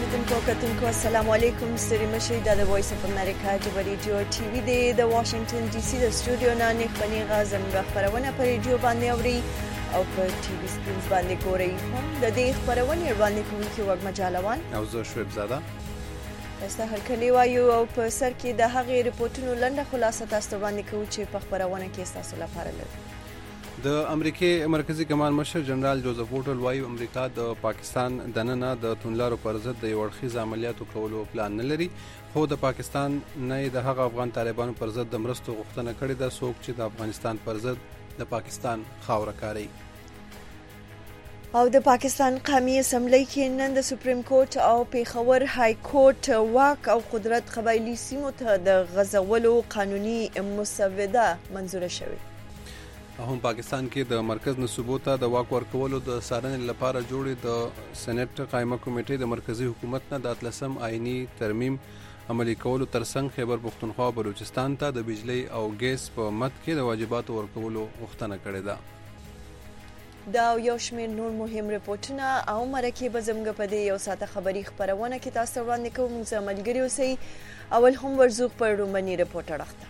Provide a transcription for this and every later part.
اوریدونکو کتونکو السلام علیکم. ستړي مشئ. د وایس اف امریکا د ریډیو ټي وي د واشنگټن ډي سي د سټوډیو نه نخبني غازم خبرونه په ریډیو باندې اوري او په ټي وي سکرینز باندې ګوري. هم د دې خبرونه باندې کوونکی وګ مجالوان او زه شعیب زاده تاسو هر کلی وایو او په سر کې د هغې رپورټونو لنډه خلاصه تاسو باندې کوو چې په خبرونه کې تاسو لپاره لري. د امریکای مرکزی کمان مشر جنرال جوزف ووټل وايي امریکا د پاکستان دننه د تونلارو پر ضد د یو اړخیز عملیاتو کولو پلان نه لري، خو د پاکستان نه د هغه افغان طالبانو پر ضد د مرستو غوښتنه کړې ده څوک چې د افغانستان پر ضد د پاکستان خاوره کاروي. او د پاکستان قومي اسمبلی کې نن د سپریم کورټ او پیښور های کورټ واک او قدرت قبایلی سیمو ته د غځولو قانوني مسوده منظوره شوې. هم پاکستان کې د مرکز نصوبو ته د واک ورکولو د څارنې لپاره جوړې د سېنات قائمه کمیټې د مرکزی حکومت نه د 13 آئینی ترمیم عملی کولو ترڅنګ خیبر پختونخوا او بلوچستان ته د بجلی او ګیس په مد کې د واجباتو ورکولو غوښتنه کړې ده. دا یو شمېر نور مهم رپورټونه او مرکې به زموږ په دې یو ساعته خبري خبرونه کې تاسو وړاندې کوو. موږ ملګري اوسئ. اول هم ورزوق پر رومني رپورټ اړخته.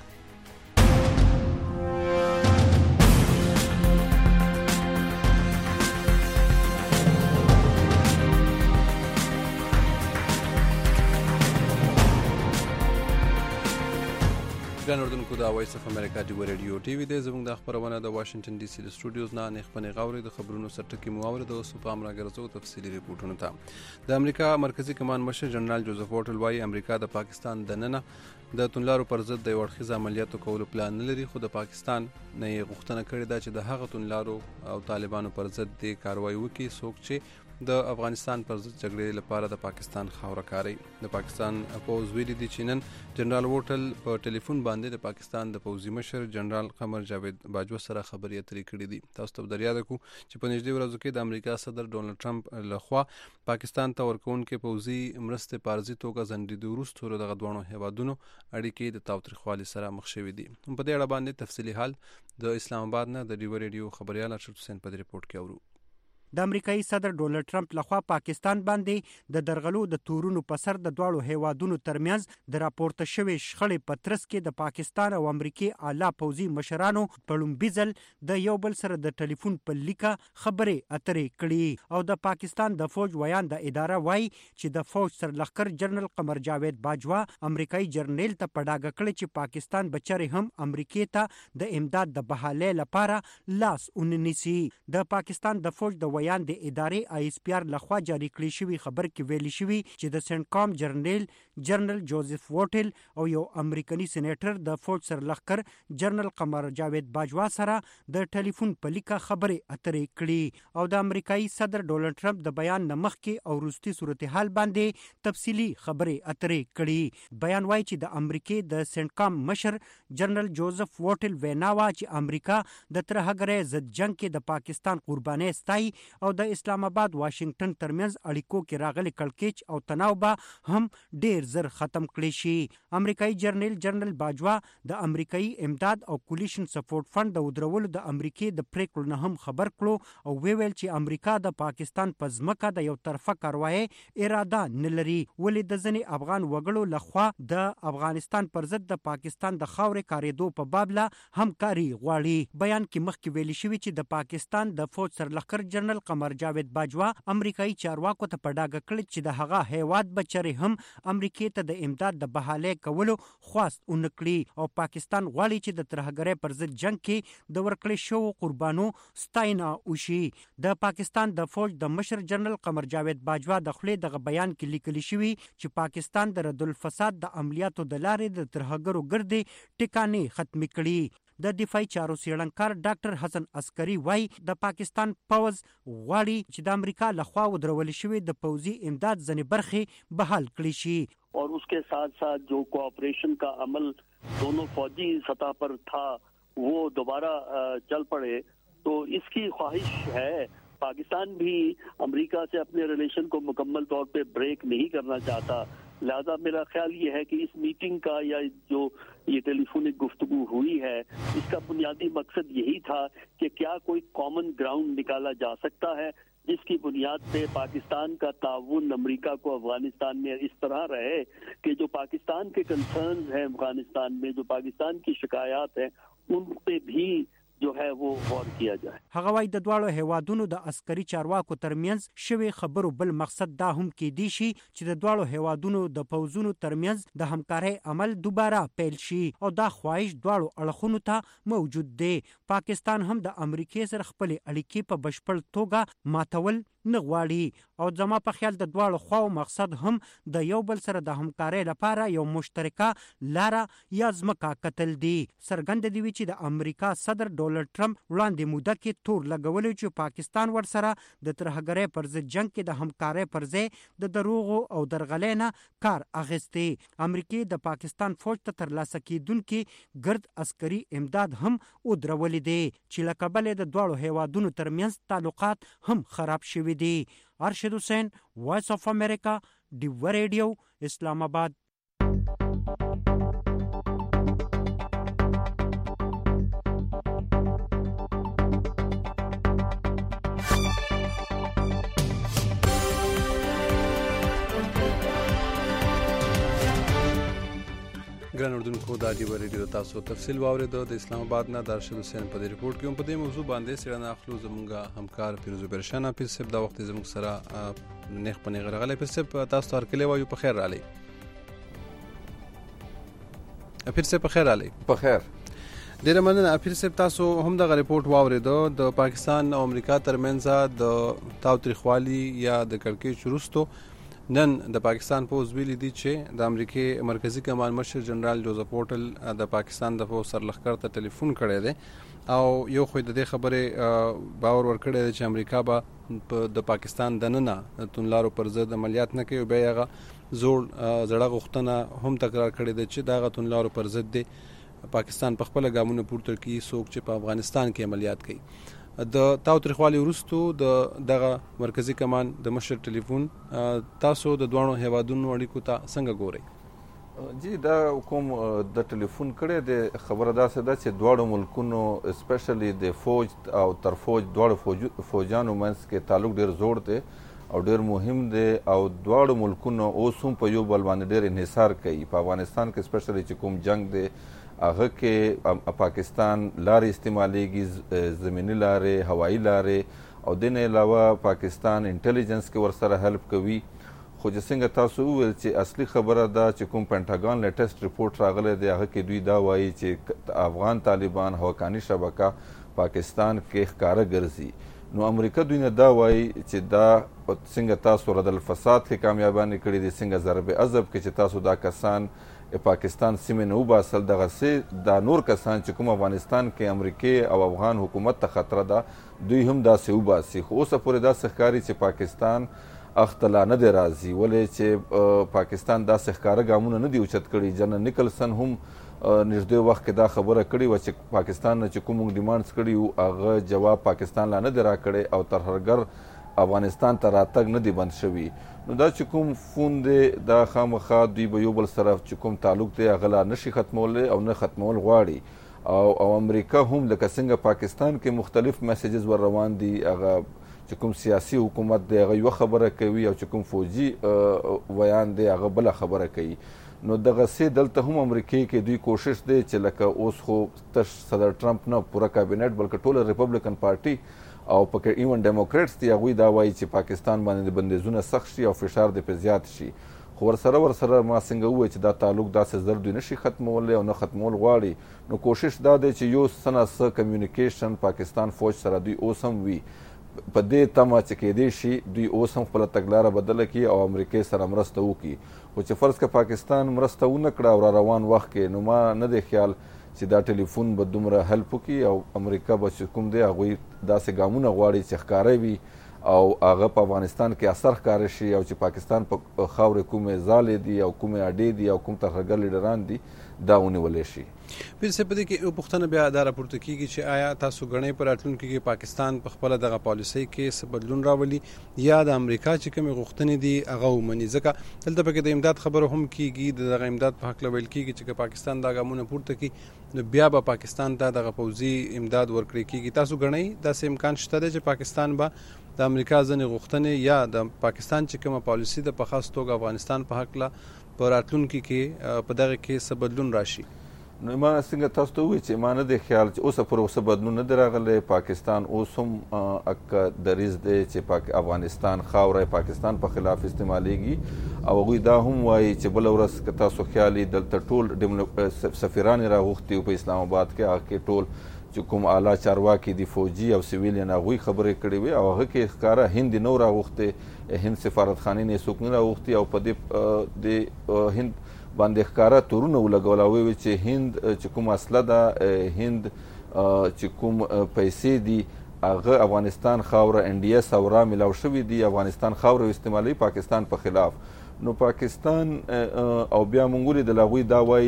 ګران اردوونکو د وایس اف امریکا د ریډیو ټي وي د زموږ د خبرونه د واشنگټن ډي سي د سټوډیوز نه نخبني غوړي د خبرونو سرټکی مواورد او سپام راګرځو تفصيلي ریپورتونه ته. د امریکا مرکزی کمان مشر جنرال جوزف ووټل وايي امریکا د پاکستان دننه د تونلارو پر ضد د یو اړخیز عملیاتو کولو پلان نه لري، خو د پاکستان نه یې غوښتنه کړې ده چې د هغه تونلارو او طالبانو پر ضد د کاروایی وکړي څوک چې د افغانستان پر ضد جګړې لپاره د پاکستان خاوره کاروي. د پاکستان پوز ویلي دي چې نن جنرال ووټل په ټلیفون باندې د پاکستان د پوزي مشر جنرال قمر جاوید باجوه سره خبرې اترې کړې دي. تاسو ته در یاد کو چې په نږدې ورځو کې د امریکا صدر ډونلډ ټرمپ لخوا پاکستان ته ورکوونکې پوزي مرستې په عرضي توګه ځنډېدو وروسته دغه دوه هیوادونو اړیکې د تاوتریخوالي سره مخ شوې دي. په دې اړه باندې تفصیلي حال د اسلام آباد نه د ډیو ریډیو خبريال ارشد حسین په ریپورت کې اورو. د امریکایي صدر ډونلډ ټرمپ لخوا پاکستان باندې د درغلو د تورونو په سر د دواړو هیوادونو ترمنځ د راپورته شوې شخړې په ترڅ کې د پاکستان او امریکای اعلی پوځي مشرانو په لومړي ځل د یو بل سره د ټلیفون په لیکه خبرې اترې کړې. او د پاکستان د فوج ویان د اداره وایي چې د فوج سرلښکر جنرال قمر جاوید باجوه امریکایي جرنیل ته په ډاګه کړې چې پاکستان بچره هم امریکای ته د امداد د بحالې لپاره لاس ونیسي. د پاکستان د فوج د ویان د ادارې آی اس پی آر لخوا جاری کړی شوی خبر کې ویلي شوی چې د سنټکام جنرال جوزف ووټل او یو امریکایي سېنیټر د فوج سرلښکر جنرال قمر جاوید باجوه سره د ټلیفون په لیکه خبرې اترې کړې. او د امریکایي صدر ډونلډ ټرمپ د بیان نمخ کې او وروستي صورتحال باندې تفصیلی خبرې اترې کړې. بیان وایي چې د امریکای د سنټکام مشر جنرال جوزف ووټل ویناوه چې امریکا د ترهګرۍ ضد جنگ کې د پاکستان قرباني ستای او د اسلام آباد واشنگټن ترمنځ اړیکو کې راغلي کړکېچ او تناو به هم ډیر زر ختم کړي شي. امریکایي جنرال باجوه د امریکایي امداد او کولیشن سپورټ فند د ودرولو د امریکای د پریکړو نه هم خبر کړو او ویل چې امریکا د پاکستان په ځمکه د یو طرفه کاروایی اراده نه لري، ولې د ځینې افغان وګړو لخوا د افغانستان پر ضد د پاکستان د خاورې کاریدو په باب له همکاري غواړي. بیان کې مخکې ویلي شوی چې د پاکستان د فوج سرلښکر جنرال قمر جاوید باجوه امریکایي چارواکو ته په ډاګه کړی چې د هغه هیواد بچره هم امریکای ته د امداد د بحالې کولو خواست اونکړي او پاکستان غواړي چې د ترهګرۍ پر ضد جنگ کې د ورکړې شو قربانو ستاینه وشي. د پاکستان د فوج د مشر جنرال قمر جاوید باجوه د خپل دغه بیان کې لیکلی شوی چې پاکستان د رد الفساد د عملیاتو د لارې د ترهګرو ګردې ټکانې ختم کړي. د دفاعي چارو څېړنکار ډاکټر حسن عسکري وايي د پاکستان پوز غواړي چې د امریکا لخوا ودرول شوی د پوځي امداد ځنې برخې بحال کړي شي. और उसके साथ साथ जो कोऑपरेशन का अमल दोनों फौजी सतह पर था वो दोबारा चल पड़े, तो इसकी ख्वाहिश है. पाकिस्तान भी अमेरिका से अपने रिलेशन को मुकम्मल तौर पे ब्रेक नहीं करना चाहता. लिहाजा मेरा ख्याल ये है कि इस मीटिंग का या जो ये टेलीफोनिक गुफ्तगू हुई है इसका बुनियादी मकसद यही था कि क्या कोई कॉमन ग्राउंड निकाला जा सकता है जिसकी बुनियाद पे पाकिस्तान का ताउन अमेरिका को अफगानिस्तान में इस तरह रहे कि जो पाकिस्तान के कंसर्न्स हैं अफगानिस्तान में, जो पाकिस्तान की शिकायत हैं, उन पे भी जो है वो गौर किया जाए. هغه وايي د دواړو هیوادونو د عسکري چارواکو ترمنځ شوی خبرو بل مقصد دا هم کېدی شي چې د دواړو هیوادونو د پوځونو ترمنځ د همکارۍ عمل دوباره پیل شي او دا خواهش دواړو اړخونو ته موجود دی. پاکستان هم د امریکای سره خپل اړیکې په بشپړ توګه ماتول نه غواړي او زما په خیال د دواړو خواو مقصد هم د یو بل سره د همکارۍ لپاره یو مشترکه لاره یا ځمکه کتل دي. څرګنده دی چې د امریکا صدر ډونالډ ټرمپ وړاندې موده کې تور لګولی چې پاکستان ورسره د ترهګرۍ پر ضد جنگ کې د همکارۍ پر ځای د دروغو او درغلۍ نه کار اخیستی. امریکای د پاکستان فوج ته ترلاسه کیدونکي ګرد عسکري امداد هم ودرولې دی چې له کبله د دواړو هیوادونو ترمنځ تعلقات هم خراب شوي دي. ارشد حسین، وایس آف امریکا، ډیوه ریډیو، اسلام آباد. ګران اردوونکو دا ډیوه ریډیو تاسو تفصیل واورېدو د اسلام آباد نه د ارشد حسین په دې رپورټ کې هم په دې موضوع باندې څېړنه اخلو. زموږ همکار پیروزو برشان پیر صاحب دا وخت زموږ سره نیغ په نیغ راغلی. پیر صاحب تاسو ته هرکلی وایو، په خیر راغلی. پیر صاحب په خیر راغلی. په خیر. ډېره مننه. پیر صاحب تاسو هم دغه رپورټ واورېدو د پاکستان او امریکا ترمنځ د تاوتریخوالي یا د کړکېچ وروستو نن د پاکستان پوځ ویلي دي چې د امریکای مرکزی کمان مشر جنرال جوزف پورټل د پاکستان د پوځ سرلښکر ته ټلیفون کړی دی او یو خو د دې خبرې باور ورکړی دی چې امریکا به د پاکستان دننه توندلارو پر ضد عملیات نه کوي. بیا هغه زړه غوښتنه هم تکرار کړې ده چې دغه توندلارو پر ضد دی پاکستان په خپله ګامونه پورته کړي څوک چې په افغانستان کې عملیات کوي. د تاوتریخوالي وروستو دغه مرکزی کمان د مشر ټلیفون تاسو د دوه هیوادونو اړیکو ته څنګه ګورئ؟ جی دا کوم د ټلیفون کړی د خبره داسې ده چې دواړو ملکونو اسپیشلی د فوج او تر فوج دواړو فوجانو منځ کې تعلق ډېر زوړ دی او ډېر مهم دی او دواړو ملکونو اوس هم په یو بل باندې ډېر انحصار کوي. په افغانستان کې اسپیشلی چې کوم جنگ دی هغه کې پاکستان لارې استعمالیږي، زمینی لارې، هوایي لارې او دین علاوه پاکستان انټیلیجنس کې ورسره هیلپ کوي. خو چې څنګه تاسو وویل چې اصلي خبره ده چې کوم پینټاګان لیټسټ رپورټ راغلی دی هغه کې دوی دا وایي چې افغان طالبان هوکاني شبکه پاکستان کې ښکاره ګرځي. نو امریکا دوی نه دا وایي چې دا څنګه تاسو رد الفساد کې کامیابانې کړي دي، څنګه ضرب عضب کې چې تاسو دا کسان پاکستان سیمې نه وباسل، دغسې دا نور کسان چې کوم افغانستان کې امریکای او افغان حکومت ته خطره ده دوی هم داسې وباسي. خو اوسه پورې داسې ښکاري چې پاکستان اخته لا نه دی راځي، ولې چې پاکستان داسې ښکاره ګامونه نه دي اوچت کړي. جنرال نیکلسن هم نږدې وخت کې دا خبره کړې وه چې پاکستان نه چې کوم موږ ډیمانډز کړي وو هغه جواب پاکستان لا نه دی راکړی او ترهګر افغانستان ته راتګ نه دی بند شوي. نو دا چې کوم فون دی دا خامخا دوی به یو بل سره چې کوم تعلق دی هغه لا نشي ختمولی او نه ختمول غواړي او امریکا هم لکه څنګه پاکستان کې مختلف میسیجز ور روان دي، هغه چې کوم سیاسي حکومت دی هغه یوه خبره کوي او چې کوم فوجي ویان دی هغه بله خبره کوي. نو دغسې دلته هم امریکای کې دوی کوشش دی چې لکه اوس خو تش صدر ټرمپ نه پوره کابینټ بلکې ټوله ریپبلیکن پارټي او پکې ایون ډیموکریټس دي هغوی دا وایي چې پاکستان باندې د بندیزونه سخت شي او فشار دې پرې زیات شي. خو ورسره ما څنګه ووایي چې دا تعلق داسې زر دوی نشي ختمولی او نه ختمول غواړي. نو کوشش دا دی چې یو څه نه څه کمیونیکیشن پاکستان فوج سره دوی اوس هم وي په دې تمه چې کېدی شي دوی اوس هم خپله تګلاره بدله کړي او امریکای سره مرسته وکړي. خو چې فرض که پاکستان مرسته ونه کړه او را روان وخت کې نو ما نه دی خیال چې دا ټلیفون به دومره هیلپ وکړي او امریکا به چې کوم دی هغوی داسې ګامونه غواړي چې ښکاره وي او هغه په افغانستان کې اثر ښکاره شي او چې پاکستان په خاورې کومې ځالې دي او کومې اډې دي او کوم ترهګر لیډران دي دا ونیولی شي. پیر صاحب په دې کې یو پوښتنه بیا دا راپورته کېږي چې آیا تاسو ګڼئ په راتلونکي کې پاکستان په خپله دغه پالیسۍ کې څه بدلون راولي یا د امریکا چې کومې غوښتنې دي هغه ومني؟ ځکه دلته پکې د امداد خبره هم کېږي، د دغه امداد په هکله ویل کېږي چې که پاکستان دا ګامونه پورته کړي نو بیا به پاکستان ته دغه پوځي امداد ورکړی کېږي. تاسو ګڼئ داسې امکان شته دی چې پاکستان به د امریکا ځینې غوښتنې یا د پاکستان چې کومه پالیسي د په خاص توګه افغانستان په حق له په راتلونکي کې په دغه کې څه بدلون راشي؟ نو ما څنګه تاسو ته ووایي چې ما نه دی خیال چې اوسه پورې اوسه بدلون نه دی راغلی. پاکستان اوس هم اک دریځ دی چې افغانستان خاوره پاکستان په خلاف استعمالیږي او هغوی دا هم وایي چې بله ورځ که تاسو خیال یې دلته ټول سفیران یې راغوښتي په اسلام آباد کې، هغه کې ټول چې کوم اعلی چارواکي دي فوجي او سویلین هغوی خبرې کړې وې او هغه کې ښکاره هند نه و راغوښتې، هند سفارتخانې نه یې څوک نه راغوښتي او په دې هند باندې ښکاره تورونه ولګول او ویل چې هند چې کوم اصله ده، هند چې کوم پیسې دي هغه افغانستان خاوره NDS او را ملاو شوي دي، افغانستان خاوره استعمالوي پاکستان په خلاف. نو پاکستان او بیا مونږ ولیدل هغوی دا وایي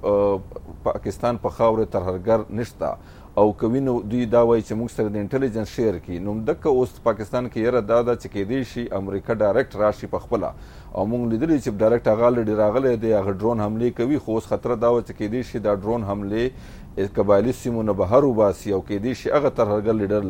چې پاکستان په خاوره ترهګر نشته او کوي نو دوی دا وایي چې موږ سره د انټیلیجنس شیر کړي. نو دکه اوس پاکستان کې یره دا ده چې کیدای شي امریکا ډایرکټ راشي په خپله او موږ لیدلی چې ډایرکټ هغه الریډي راغلی دی، هغه ډرون حملې کوي، خو اوس خطره دا وه چې کیدای شي دا ډرون حملې قبایلي سیمو نه بهر وباسي او کیدای شي هغه ترهګر لیډر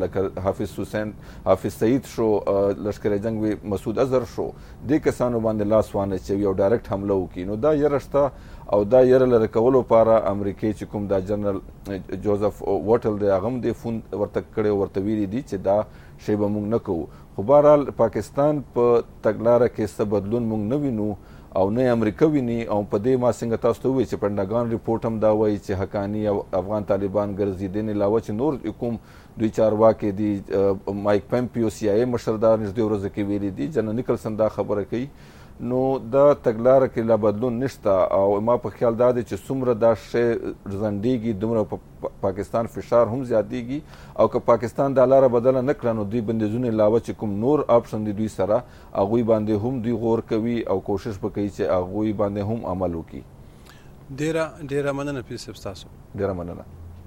لکه حافظ سعید شو، لشکر جنگ مسعود اظهر شو، دې کسانو باندې لاس وانه چوي او ډایرکټ حمله وکړي. نو دا یره شته او دا یره لرې کولو لپاره امریکې چې کوم دا جنرال جوزف وټل دی هغه هم دې فون ورته کړی ورته ویلي دي چې دا شی به موږ نه کوو. خو بهرحال پاکستان په تګلاره کې څه بدلون موږ نه وینو او نه امریکا ویني او په دې ما څنګه تاسو ته ووایي چې پنډاګان ریپورټ هم دا وایي چې حقاني او افغان طالبان ګرځي. دې نه علاوه چې نور کوم دوی چارواکي دي، مایک پمپیو CIA مشر دا نږدې ورځو کې ویلي دي، جنرال نیکلسن دا خبره کوي. نو دا تګلاره کې لا بدلون نشته او ما په خیال دا دی چې څومره دا شی ځنډېږي دومره په پاکستان فشار هم زیاتېږي او که پاکستان دا لاره بدله نه کړه نو دوی بندیزونه علاوه چې کوم نور آپشن دي دوی سره هغوی باندې هم دوی غور کوي او کوشش به کوي چې هغوی باندې هم عمل وکړي. ډېره مننه پیر صاحب ستاسو. ډېره مننه.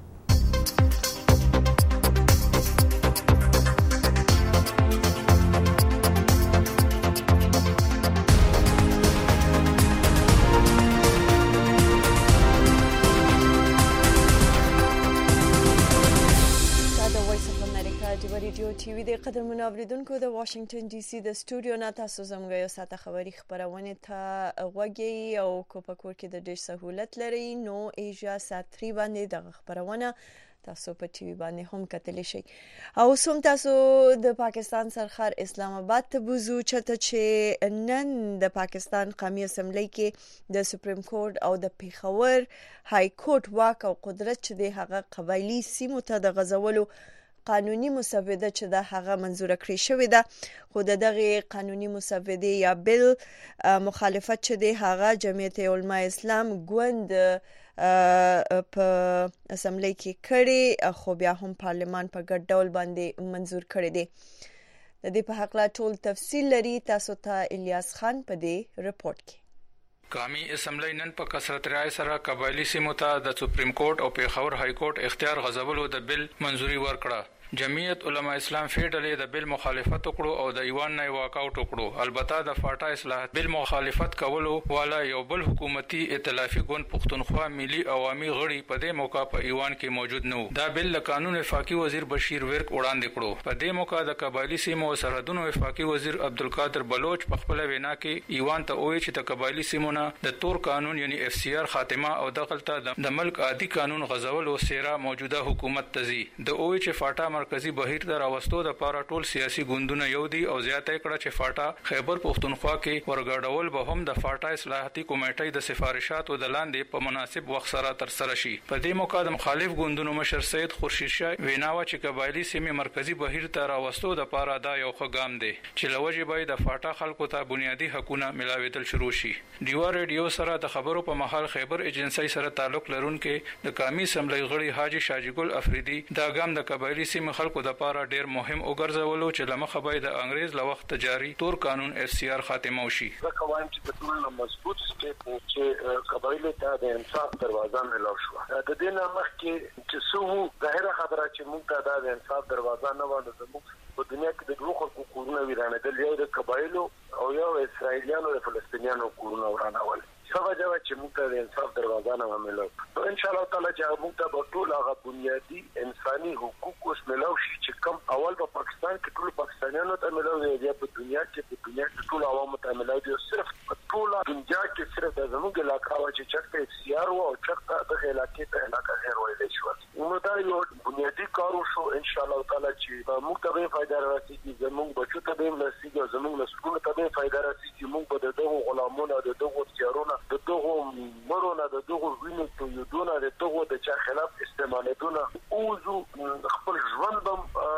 ریډیو ټي وي د قدرمنو اوریدونکو د واشنگټن ډي سي د سټوډیو نه تاسو زموږ یو ساعته خبري خبرونه ته وګورئ او کو په کور کې د ډېر سہولت لري نو ایجا سات 3 باندې د خبرونه تاسو په ټي وي باندې هم کتلی شئ. او سوم تاسو د پاکستان سرخار اسلام آباد ته بوزو چې نن د پاکستان قومي اسمبلی کې د سپریم کورټ او د پیښور های کورټ واک او قدرت چې د هغه قبایلی سیمو ته د غزولو قانوني مسوده چې د هغه منزوره کړی شوې ده، خو دغه قانوني مسوده یا بل مخالفت چې د هغه جمعیت علماء اسلام ګوند په اسمبلی کې کړي خو بیا هم پارلمان په ګډ ډول باندې منزور کړی دی. د دې په حق لا ټول تفصیل لري تاسو ته الیاس خان په دې رپورت کې. قومي اسمبلی نن په کثرت رای سره قبایلی سیمو ته د سپریم کورټ او پیښور های کورټ اختیار غځولو د بل منزوري ورکړه. جمعیت علماء اسلام فیډلې د بل مخالفت وکړو او د ایوان نه واک اوټ وکړو. البته د فاټا اصلاحات بل مخالفت کولو والا یو بل حکومتي ائتلافي ګوند پښتونخوا ملي عوامي غړي په دې موقع په ایوان کې موجود نه و. دا بل له قانون وفاقي وزیر بشیر ورک وړاندې کړو. په دې موقع د قبایلی سیمو او سرحدونو وفاقي وزیر عبدالقادر بلوچ په خپل وینا کې ایوان ته وایي چې د قبایلی سیمو نه د تور قانون یعنی FCR خاتمه او دغلطه د ملک عادي قانون غزولو سیره موجوده حکومت تزي. د وایي چې فاټا مرکزی بهیر د راوستو د پاره ټول سیاسي ګوندونه یو دي او زیاته کړه چې فاټا خیبر پښتونخوا کې ورګډول به هم د فاټا اصلاحاتي کمیټې د سفارشاتو د لاندې په مناسب وخت سره تر سره شي. په دې موقع د مخالف ګوندونو مشر سید خورشید شاه ویناوه چې قبایلی سیمې مرکزی بهیر ته راوستو د پاره دا یو ښه ګام دی چې لوجه به د فاټا خلکو ته بنیادی حقوقونه ملاویدل شروع شي. ډیوا ریډیو سره د خبرو په مهال خیبر ایجنسی سره تعلق لرونکي د قومي اسمبلی غړي حاجی شاجګل افریدي دا ګام د قبایلی سیمې خلکو د پاره ډیر مهم وګرځولو چې لمخه به د انګريز له وخت جاری تور قانون FCR خاتمه وشي. دا قواعد چې د ټولو مضبوط سټیپ چې قبایل ته د انصاف دروازه ملاو شو. د دې نه مخکې چې څو ظاهره خبره چې موږ ته د انصاف دروازه نه وانه زموږ په دنیا کې د دوه خلکو کورونه ویرانه دي، یو د قبایلو او یو اسرائیلیانو او فلسطینیانو کورونه ورانول. هغه جواب چې موږ ته د انصاف دروازه نه ملو نو ان شاء الله تعالی چې موږ ته به ټول هغه بنیادی انساني حقوق اوس ملو شي چې کوم اول په پاکستان کې ټول پاکستانیانو ته ملو دی په دنیا کې ټول عوامو ته ملو دي صرف ټول دنیا کې صرف د زموږ علاقه وا چې چرته سیار او چرته د علاقې ته علاقه غیر ویل شو نو دا یو بنیادی کار شو ان شاء الله تعالی چې موږ ته به فائدہ راځي زموږ بچو ته به رسیږي زموږ نسلونو ته به فائدہ راځي موږ به دغه غلامونو دغه سیارونو دغه مرونه دغه وینو ته یو دونه دغه د چا خلاف استعمالونه اوزو خپل ژوند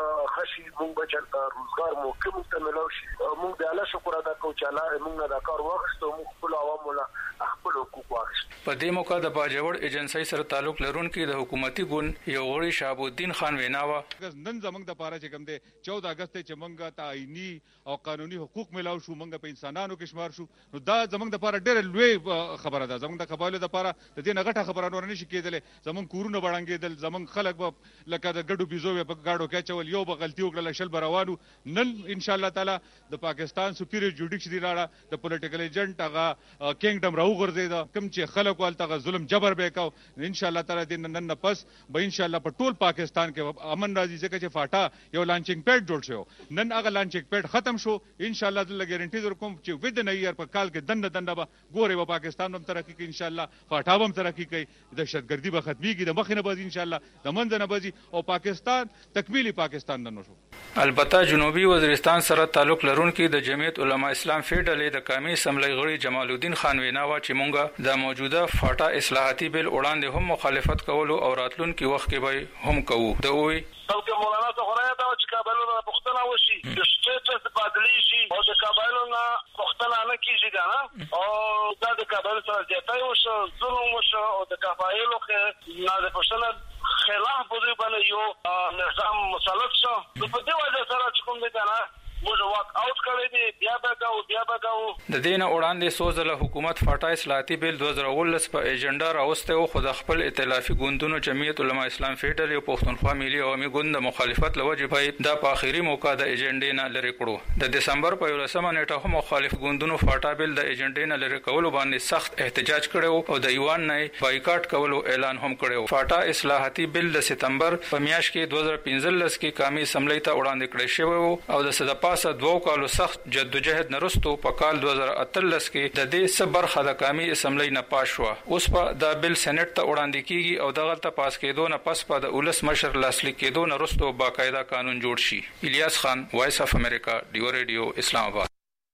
خشي موږ به چرته روزګار مو کوم ته ملو شي موږ د الله شکر ادا کوو چې الله موږ نه دا کار واخیستو موږ خپل عوامو له خپل حقوق واخیستو. په دې موقع د باجوړ ایجنسی سره تعلق لرونکي د حکومتي ګوند یو غړي شهاب الدین خان ویناوه نن زمنګ د پاره چې کوم دی 14 اگست چې موږ ته آئینی او قانوني حقوق ملاو شو موږ په انسانانو کې شمار شو نو دا زمنګ د پاره ډېر لوی خبره ده زمنګ د قبایلو د پاره د دې نغټه خبره نور نشي کېدلې زمنګ کورونه وړاندېدل زمنګ خلک لکه د ګډو بيزو په گاډو کې چول یو به غلطي وکړل شل بروانو نن ان شاء الله تعالی د پاکستان سپیریور جوډیشری راړه د پولیټیکل ایجنټ هغه کینګډم راو ګرځید کوم چې خلک والته ظلم جبر وکاو ان شاء الله تعالی د نن پس به ان شاء الله په ټول پاکستان کې امن راځي ځکه چې فاټا یو لانچینګ پیډ جوړ شو نن هغه لانچینګ پیډ ختم شو ان شاء الله د ګارانټي درکوم چې ود نه یې په کال کې دنده به ګوري په پاکستان هم ترقی کوي ان شاء الله فاټا هم ترقی کوي دهشتګردي به ختميږي د مخ نه به ان شاء الله د منځ نه به او پاکستان تکمیلی پاکستان نه شو. البته جنوبي وزیرستان سره تعلق لرونکي د جمعیت علما اسلام فیډرال د قومي اسمبلی غړي جمال الدین خان ویناوه چې مونږه د موجوده فاټا اصلاحاتي بیل وړاندې هم مخالفت کولو او راتلونکي وخت کې به هم کوو د وی بلکې مولانا ته غواړي دا چې کابلونو پښتنه وشي د سټیټس بدلی شي او د کابلونو پښتنه نه کیږي دا او دا د کابل سره ځای وشو ظلم وشو او د کفایلو کې نه د پښتنه خلاف بده باندې یو نظام مسلط شو په دې وجه سره چې کوم دي کنه موږ واک اوټ کړی دی بیا بګاو د دین وړاندې سوزله حکومت فاټا اصلاحاتي بیل 2019 په ایجنډا راوسته او خود خپل ائتلافي ګوندونو جمعیت علما اسلام فیډرال او پښتونخوا ملي عوامي ګوند مخالفت لوجه په د اخیری موقع د ایجنډې نه لری کړو د دسمبر په 11 نیټه هم مخالف ګوندونو فاټا بیل د ایجنډې نه لری کولو باندې سخت احتجاج کړو او د ایوان نه بایکاټ کولو اعلان هم کړو. فاټا اصلاحاتي بیل د سپتمبر په میاشت کې 2015 کې قومي اسمبلی ته وړاندې کړی شو او د صدپاسه 2 کالو سخت جدوجہد نرستو په کال 2013 کې د دې صبر خدقامي اسمبلی نه پاس شو. اوس په د بل سېنات ته وړاندې کیږي او دغه ته پاس کېدو نه پس په د اولس مشر لاسلیک کېدو نه رستو باقاعده قانون جوړ شي. الیاس خان، وایس اف امریکا، ډیو ریډیو، اسلام آباد.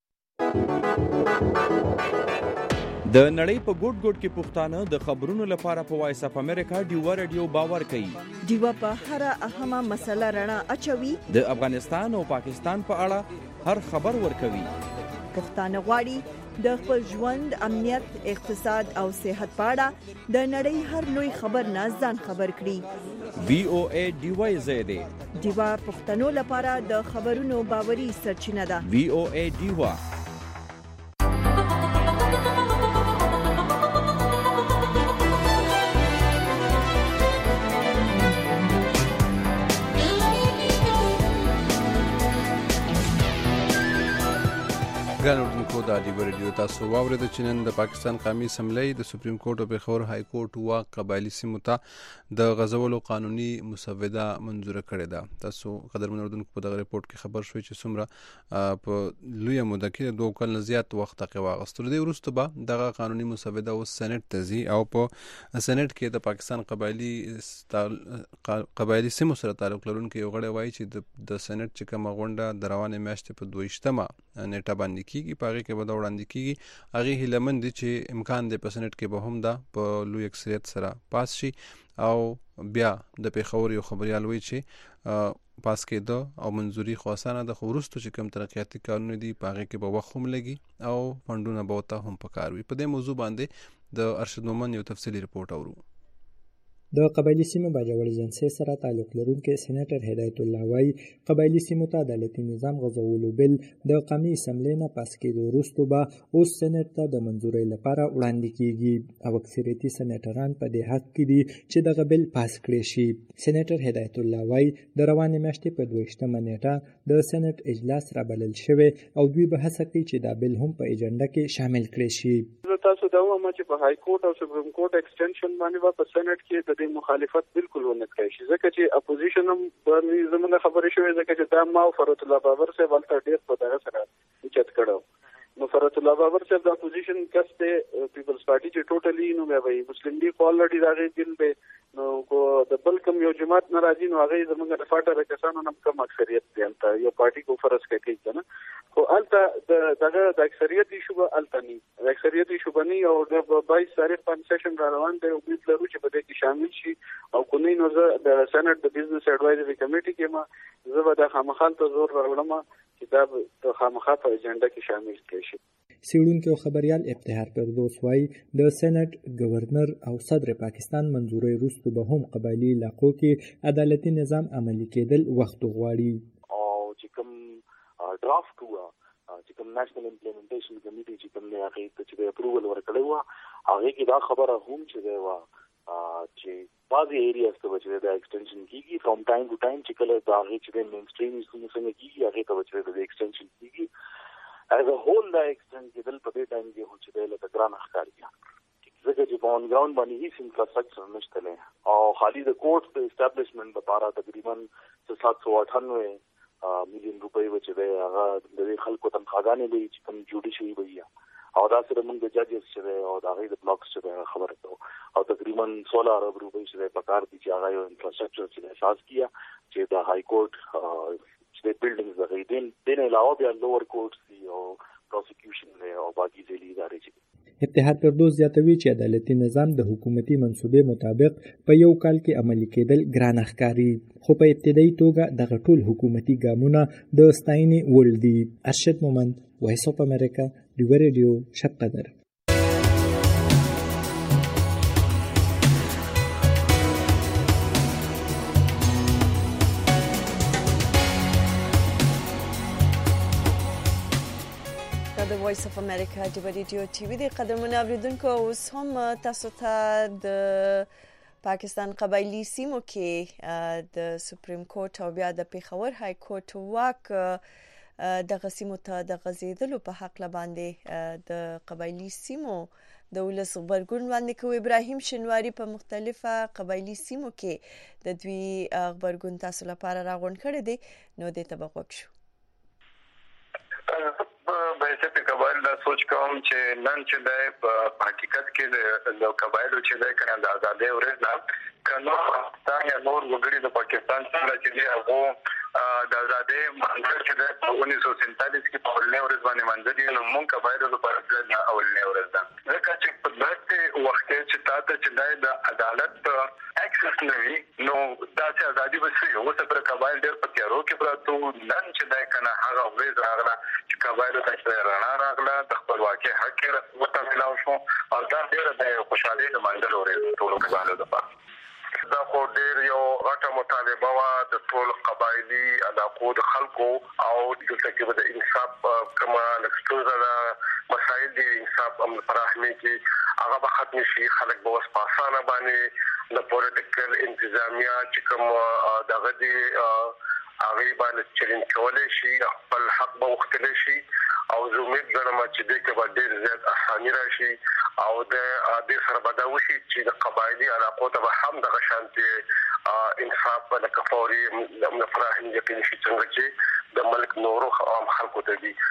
د نړۍ په ګوټ ګوټ کې پښتانه د خبرونو لپاره په وایس اف امریکا ډیو ریډیو باور کوي. ډیو په هر اهمه مسله رڼا اچوي. د افغانستان او پاکستان په اړه هر خبر ورکوي. پښتانه غواړي د خپل ژوند، امنیت، اقتصاد او صحت په اړه د نړۍ هر لوی خبر نه ځان خبر کړي. VOA ډیو زیاده ډیو پښتنو لپاره د خبرونو باوري سرچینه ده. VOA ډیو. ګران اردوونکو د ډیو ریډیو تاسو واورید چې نن د پاکستان قومي اسمبلی د سپریم کورټ او پیښور های کورټ واک قبایلی سیمو ته د غزولو قانوني مسوده منظوره کړې ده. تاسو قدرمن اردوونکو په دغه ریپورت کې خبر شوي چې څومره په لوی موده کې 2 کال نه زیات وخت کې واغستل دي. وروسته به دغه قانوني مسوده اوس سېنات ته ځي او په سېنات کې د پاکستان قبایلی سیمو سره تعلق لرونکي یو غړی وایي چې د سېنات چې کومه غونډه د روانې میاشتې په 22مه نیټه باندې کیږي په هغه کې به دا وړاندې کیږي. هغه هیله مند دي چې امکان دی په سېنات کې به هم دا په لوی اکثریت سره پاس شي او بیا د پیښور یو خبريال وایي چې پاس کېده او منظوري خو اسانه ده، خو وروسته چې کوم ترقیاتي کارونه دي په هغه کې به وخت هم لګي او فندونه به ورته هم پکار وي. په دې موضوع باندې د ارشد مومن یو تفصیلي ریپورت اورو. د قبایلی سیمو باجوړ ایجنسی سره تعلق لرونکي سېنیټر هدایت الله وایي قبایلی سیمو ته عدالتي نظام غځولو بل د قومي اسمبلی نه پاس کېدو وروسته به اوس سېنیټ ته د منظورۍ لپاره وړاندې کیږي او اکثریتي سېنیټران په دې حق کې دي چې دغه بل پاس کړي شي. سېنیټر هدایت الله وایي د روانې میاشتې په 22مه نیټه د سېنیټ اجلاس رابلل شوی او دوی به هڅه کوي چې دا بل هم په ایجنډا کې شامل کړي شي. تاسو دا وایم چې په های کورټ او سپریم کورټ ایکسټنشن باندې په سېنات کې د دې مخالفت بالکل ونه کوي ځکه چې اپوزیشن هم باندې زموږ خبرې شوې ځکه چې دا ما او فرات الله بابر صاحب ولته ډېر په دغه سره چت کړو. نو فرات الله بابر صاحب د اپوزیشن کسته پیپلز پارټي چې ټوټلی نو مې مسلم لیگ الریډي راغی دل به نو کو د بل کم یو جماعت ناراضي نو هغه زموږ د فاټر کسانو نم کم اکثریت دي انت یو پارټي کو فرض کوي کنه خو الته دغه د اکثریت ایشو به التنی د اکثریت ایشو بني او د 22 تاریخ په سیشن را روان دی او امید لرو چې په دې کې شامل شي او کونی نو د سېنات د بزنس اډوایزري کمیټي کې ما زه به د خامخال ته زور راوړم کتاب د خامخا په ایجنډا کې شامل کړي شي. سیړونکو خبريال ابتهار پردوس وايي د سېنات گورنر او صدر پاکستان منظوري وروسته به هم قبایلی علاقو کې عدالتي نظام عملي کېدل وخت غواړي او چې کوم ډرافټ هوا چې کوم نېشنل امپلیمنټیشن کمیټي چې کوم نه هغه ته چې اپروول ورکړی و هغه کې دا خبره هم چې دی وا چې بعضی ایریاز ته چې د ایکسټنشن کیږي فرام ټایم ټو ټایم چې کله دا هغه چې د مین سټریم څنګه کیږي هغه ته چې د ایکسټنشن کیږي as a whole دا ایکسټنشن کېدل په دې ټایم کې هو چې د لکه ګران ښکاري ځکه چې په اون ګراوند باندې هیڅ انفراستراکچر نشته نه او خالي د کوټ د اسټابلیشمنت لپاره تقریبا 798 میلیون روپۍ چې دی هغه د خلکو تنخواګانې دی چې کوم جوډیشري وي او دا سره موږ د ججز چې دی او د هغې د بلاکس چې دی خبره کوو او تقریبا 16 ارب روپۍ چې دی په کار دي چې هغه یو انفراستراکچر چې احساس کیا چې د های کورټ چې بلډینګز د دین علاوه بیا لوور کورټس دي او پروسیکیوشن دی او باقي ځلي ادارې چې اتحاد پردوس زیاتوي چې عدالتي نظام د حکومتي منصوبې مطابق په یو کال کې عملي کېدل ګران ښکاري خو په ابتدایي توګه دغه ټول حکومتي ګامونه د ستاینې وړ دي. ارشد مومند، وایس اف امریکا، ډیو ریډیو، شب قدر. د وایس اف امریکا د ریډیو ټي وي د قدرمن اوریدونکو اوس هم تاسو ته د پاکستان قبایلی سیمو کې د سپریم کورټ او بیا د پیښور های کورټ واک د غسیمو ته د غزیدلو په حق باندې د قبایلی سیمو د ولس خبرګون باندې کوي. ابراهیم شنواری په مختلفه قبایلی سیمو کې د دوی خبرګون تاسو لپاره راغونډ کړی دی نو د تبوک شو. بحثیت قبایل دا سوچ کوم چې نن چې د حقیقت کې د قبایلو چې د کنه د آزادۍ ورځ نه کنو پاکستان یا نور وګړي د پاکستان څخه چې دی هغه د آزادۍ منځ چې د 1947 کې په ولنې ورځ باندې منځ دي نو موږ قبایلو لپاره د اولنې ورځ ده ځکه چې په دغه وخت کې چې تاسو چې د عدالت اکسس نه وي نو دا چې ازادي وسوي او څه پر قبایل ډېر په تیارو کې پراته نن چې د کنه هغه ورځ راغله چې قبایلو ته رڼا راغله د خپلواکۍ حق ورته ملاو شو او دا ډېر د خوشحالۍ د منځل ورځ ټول قبایلو لپاره دا خو ډېر یو غټه مطالبه وه د ټول قبایلي علاقو د خلکو او دلته کې د انصاف کومه ستونزه ده مسایل دي انصاف فراهمي کې هغه به ختم شي خلک به اوس په اسانه باندې د پولیټیکل انتظامیه چې کوم دغه دي هغه باندې چیلنج کولای شي خپل حق به وختلی شي او زه امید لرم چې دې کې به ډېر زیات اساني راشي او د دې سره به دا وشي چې د قبایلي علاقو ته به هم دغه شانتې انصاف لکه فوري فراهم یقیني شي څنګه چې د ملک نورو عام خلکو ته دي.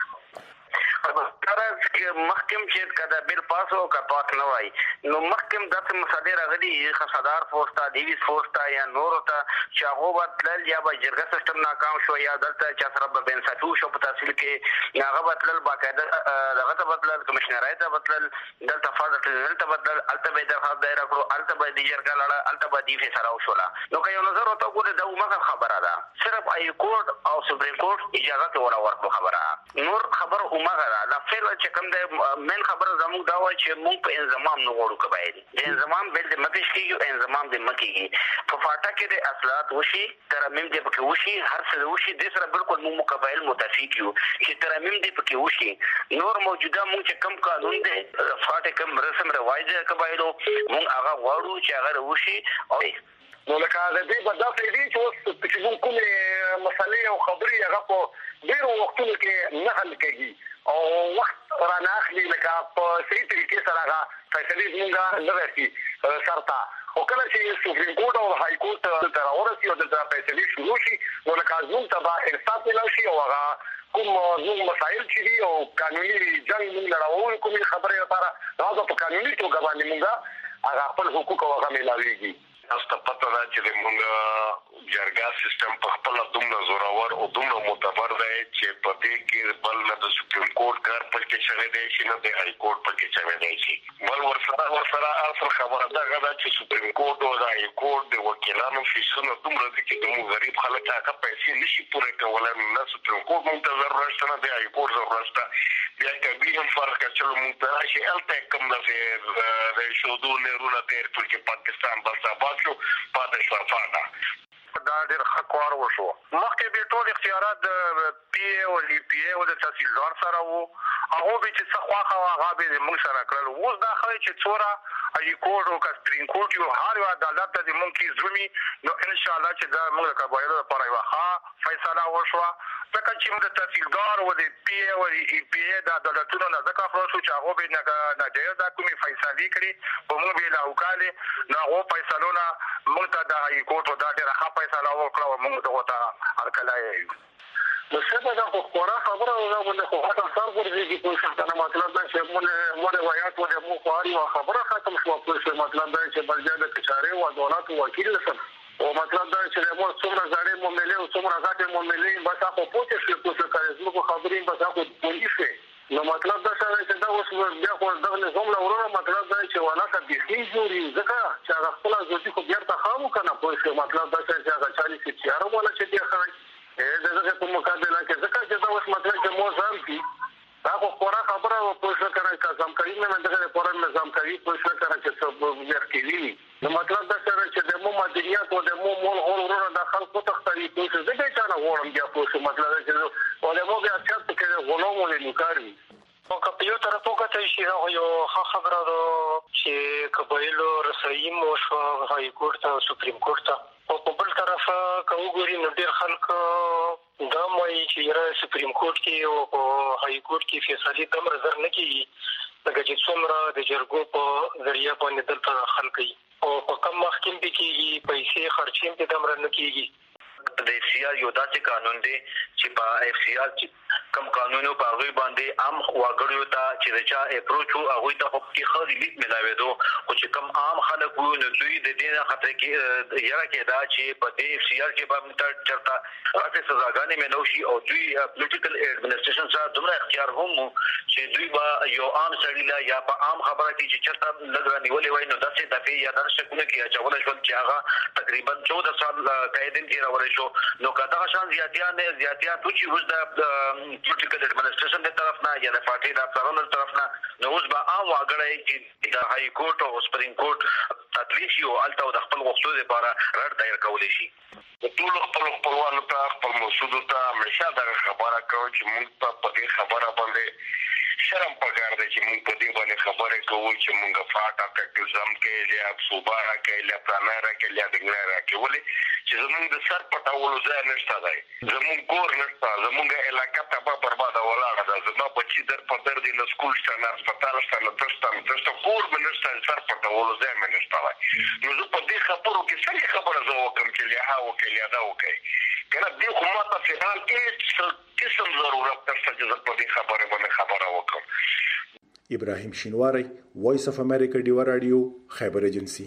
ترڅ کې محکم چې کدا بیل پاسو کا پاس نه وای نو محکم داسې مسالې راغلي خصدار فورستا دیویس فورستا یا نور ته چې هغه بدل یا به جرګه سیستم ناکام شو یا دلته چې سره به بنسټو شو په تحصیل کې هغه بدل باقاعده دغه ته بدل کمشنرای ته بدل دلته فاضل ته بدل الته به درخواست دایر کړو الته به د جرګه لاله الته به دی فیصله وشوله نو که یو نظر ورته وګورئ دا عموما خبره ده صرف ای کورټ او سپریم کورټ اجازه ولا ورکړو خبره نور خبر عموما دا فعل چې کوم د من خبره زموږ دا وایي چې موږ په انضمام نه غواړو قبایل د انضمام بل د مپیش کیږي انضمام د مکیږي په فاټا کې د اصلاحات وشي ترمیم د پکې وشي هر څه وشي د سره بالکل موږ قبایل متفق یو چې ترمیم د پکې وشي نور موجوده موږ چې کم قانون دی فاټا کم رسم رواج د قبایلو موږ هغه غواړو چې هغه وشي او نو لکه د دې په داسې دي چې اوس چې کومې مسلې او خبرې هغه په ډېرو وختونو کې نه حل کېږي او وخت رانه اخلي لکه په صحیح طریقې سره هغه فیصلې زموږ نه رسي سرته او کله چې سپریم کورټ او های کورټ ته راورسي او دلته فیصلې شروع شي نو لکه زموږ ته به انصاف ملو شي او هغه کوم زموږ مسایل چې دي او قانوني جنګ موږ لړاوو کومې خبرې لپاره دا په قانوني توګه باندې موږ هغه خپل حقوق او هغه ملاويږي. تاسو پته ده چې موږ جرګه سیستم په خپل دومره زورور او دومره معتبر دی چې په دې کې بل نه د سپریم کورټ کار په کې شوی دی چې نه د های کورټ په کې شوی دی چې بل ورسره اصل خبره ده چې سپریم کورټ او د های کورټ د وکیلانو فیسونه دومره دي چې موږ غریب خلک هغه پیسې نشي پوره کولای. نه سپریم کورټ موږ ته ضرورت شته نه د های کورټ ضرورت شته. بیا کبي هم فرق چې موږ ته شي الته کوم د شودو نهرونه تیر ټول کې پاکستان بس آباد شو پاتې شو افاده دا ډېر ښه کار وشو. مخکې به ټول اختیارات د پی او لی پی او د تحصیلدار سره وو هغه به چې څه خواخه هغه به موږ سره کړل. اوس دا خو چې څوره ای کورټ او سپریم کورټ یو هر یو عدالت ته موږ کې زمي نو ان شاء الله چې دا موږ قبایلو لپاره یو ښه فیصله وشوه. ځکه چې موږ د تحصیلدار او د پی او ای پی د عدالتونو نه ځکه خلاصو چې هغه به ناجایز کومې فیصلې کړي په موږ به لا وکاله نو هغه فیصلونه موږ ته د ای کورټ دا ډېره ښه فیصله وکړه او موږ دغه ته هرکلای نو څه دا خو خورا خبره ده باندې خو هغه سر ورځي په څه څه مطلب دا چې موږ روایت او مو خواري او خبره ختم شو په څه مطلب دا چې بلجا د کچاره او دولت وکیل سره او مطلب دا چې موږ څومره ځاړې مو ملي او څومره غاټه مو ملي بس هغه پوهه شو څه کوي زموږ خبرې بس هغه پولیسه نو مطلب دا چې دا اوس بیا خو دغه نظام له ورونه مطلب دا چې ولا کا بيخي جوړي ځکه چې هغه خپل ځوتي خو بیا ته خامو کنه په څه مطلب دا چې هغه چالي چې یاره ولا چې دی خو دغه په مقابله کې ځکه چې دا اوس مطلب چې مو ځان دي دا خو خورا خبره په څه کنه کزم کوي نه دغه په نظام کوي په څه کنه چې څه ورکوي نو مطلب دا چې د مو مدنیات او د مو مول ورونه د خلکو تختري په څه ځکه چې نه وړم بیا په څه مطلب چې ولې مو بیا چې غلام ولې نکاري او کپیو تر توګه ته شي یو خبره ده چې قبایلو رسایي مو شو های کورټ او سپریم کورټ او په بل طرف کوګوري نو ډیر خلک دا مې چې سپریم کورټ کې او های کورټ کې فیصله تم نظر نه کیږي لکه چې څومره د جرګو په ذریعہ باندې دلته خلک او په کم محکم کېږي پیسې خرچیم په دمر نه کیږي د اف سی آر یو داسې قانون دی چې په اف سی آر کم قانونو په غوي باندې عام واګړیو ته چې رچا اپروچ او هغه ته په کې خوري لیک ملاوي دو او چې کم عام خلک وو نو دوی د دې نه خطر کې یاره کې دا چې په دې اف سی آر کې به چرتا راته سزاګانې ملوشي او دوی پولیټیکل ایڈمنسټریشن سره دومره اختیار هم چې دوی به یو عام سړی لا یا په عام خبره کې چې چرتا لګراني ولې وای نو داسې دفعه یا درشکونه کې اچول شو چې هغه تقریبا 14 سال قیدین کې راول شو نو کدا شان زیاتیا چې اوس د پولیټیکل ایڈمنسټریشن د طرف نه یا د پارټي د افسرانو طرف نه نو اوس به عام واګړی چې د های کورټ او سپریم کورټ تدلیس یو الته د خپل غوښتنو لپاره رد دایر کولی شي ټول خپلوانو ته خپل مسعود ته همیشه دا خبره کوي چې موږ په دې خبره باندې شرم پکار دی چې موږ په دې باندې خبره کوو چې موږ فاټا اکټیزم کې یا صوبارا کې یا پرانارا کې یا دګلارا کې ولې چې زموږ د سر پټاولو ځای نشته دی زموږ کور نشته زموږ علاقه تبا برباد ولاړه ده زما بچي در په در دي له سکول شته نه هسپتال شته نه تاسو کور منشته سر پټاولو ځای نشته نو زه په دې خبرو کې څنګه خبره زه وکم چې لها وکړي یا دا وکړي کنه دې خو ماته فعال کې قسم ضرورت نشته چې زه په دې خبره باندې خبره وکم. ابراهیم شینواری وایس اف امریکا ډیوا رادیو خیبر ایجنسی.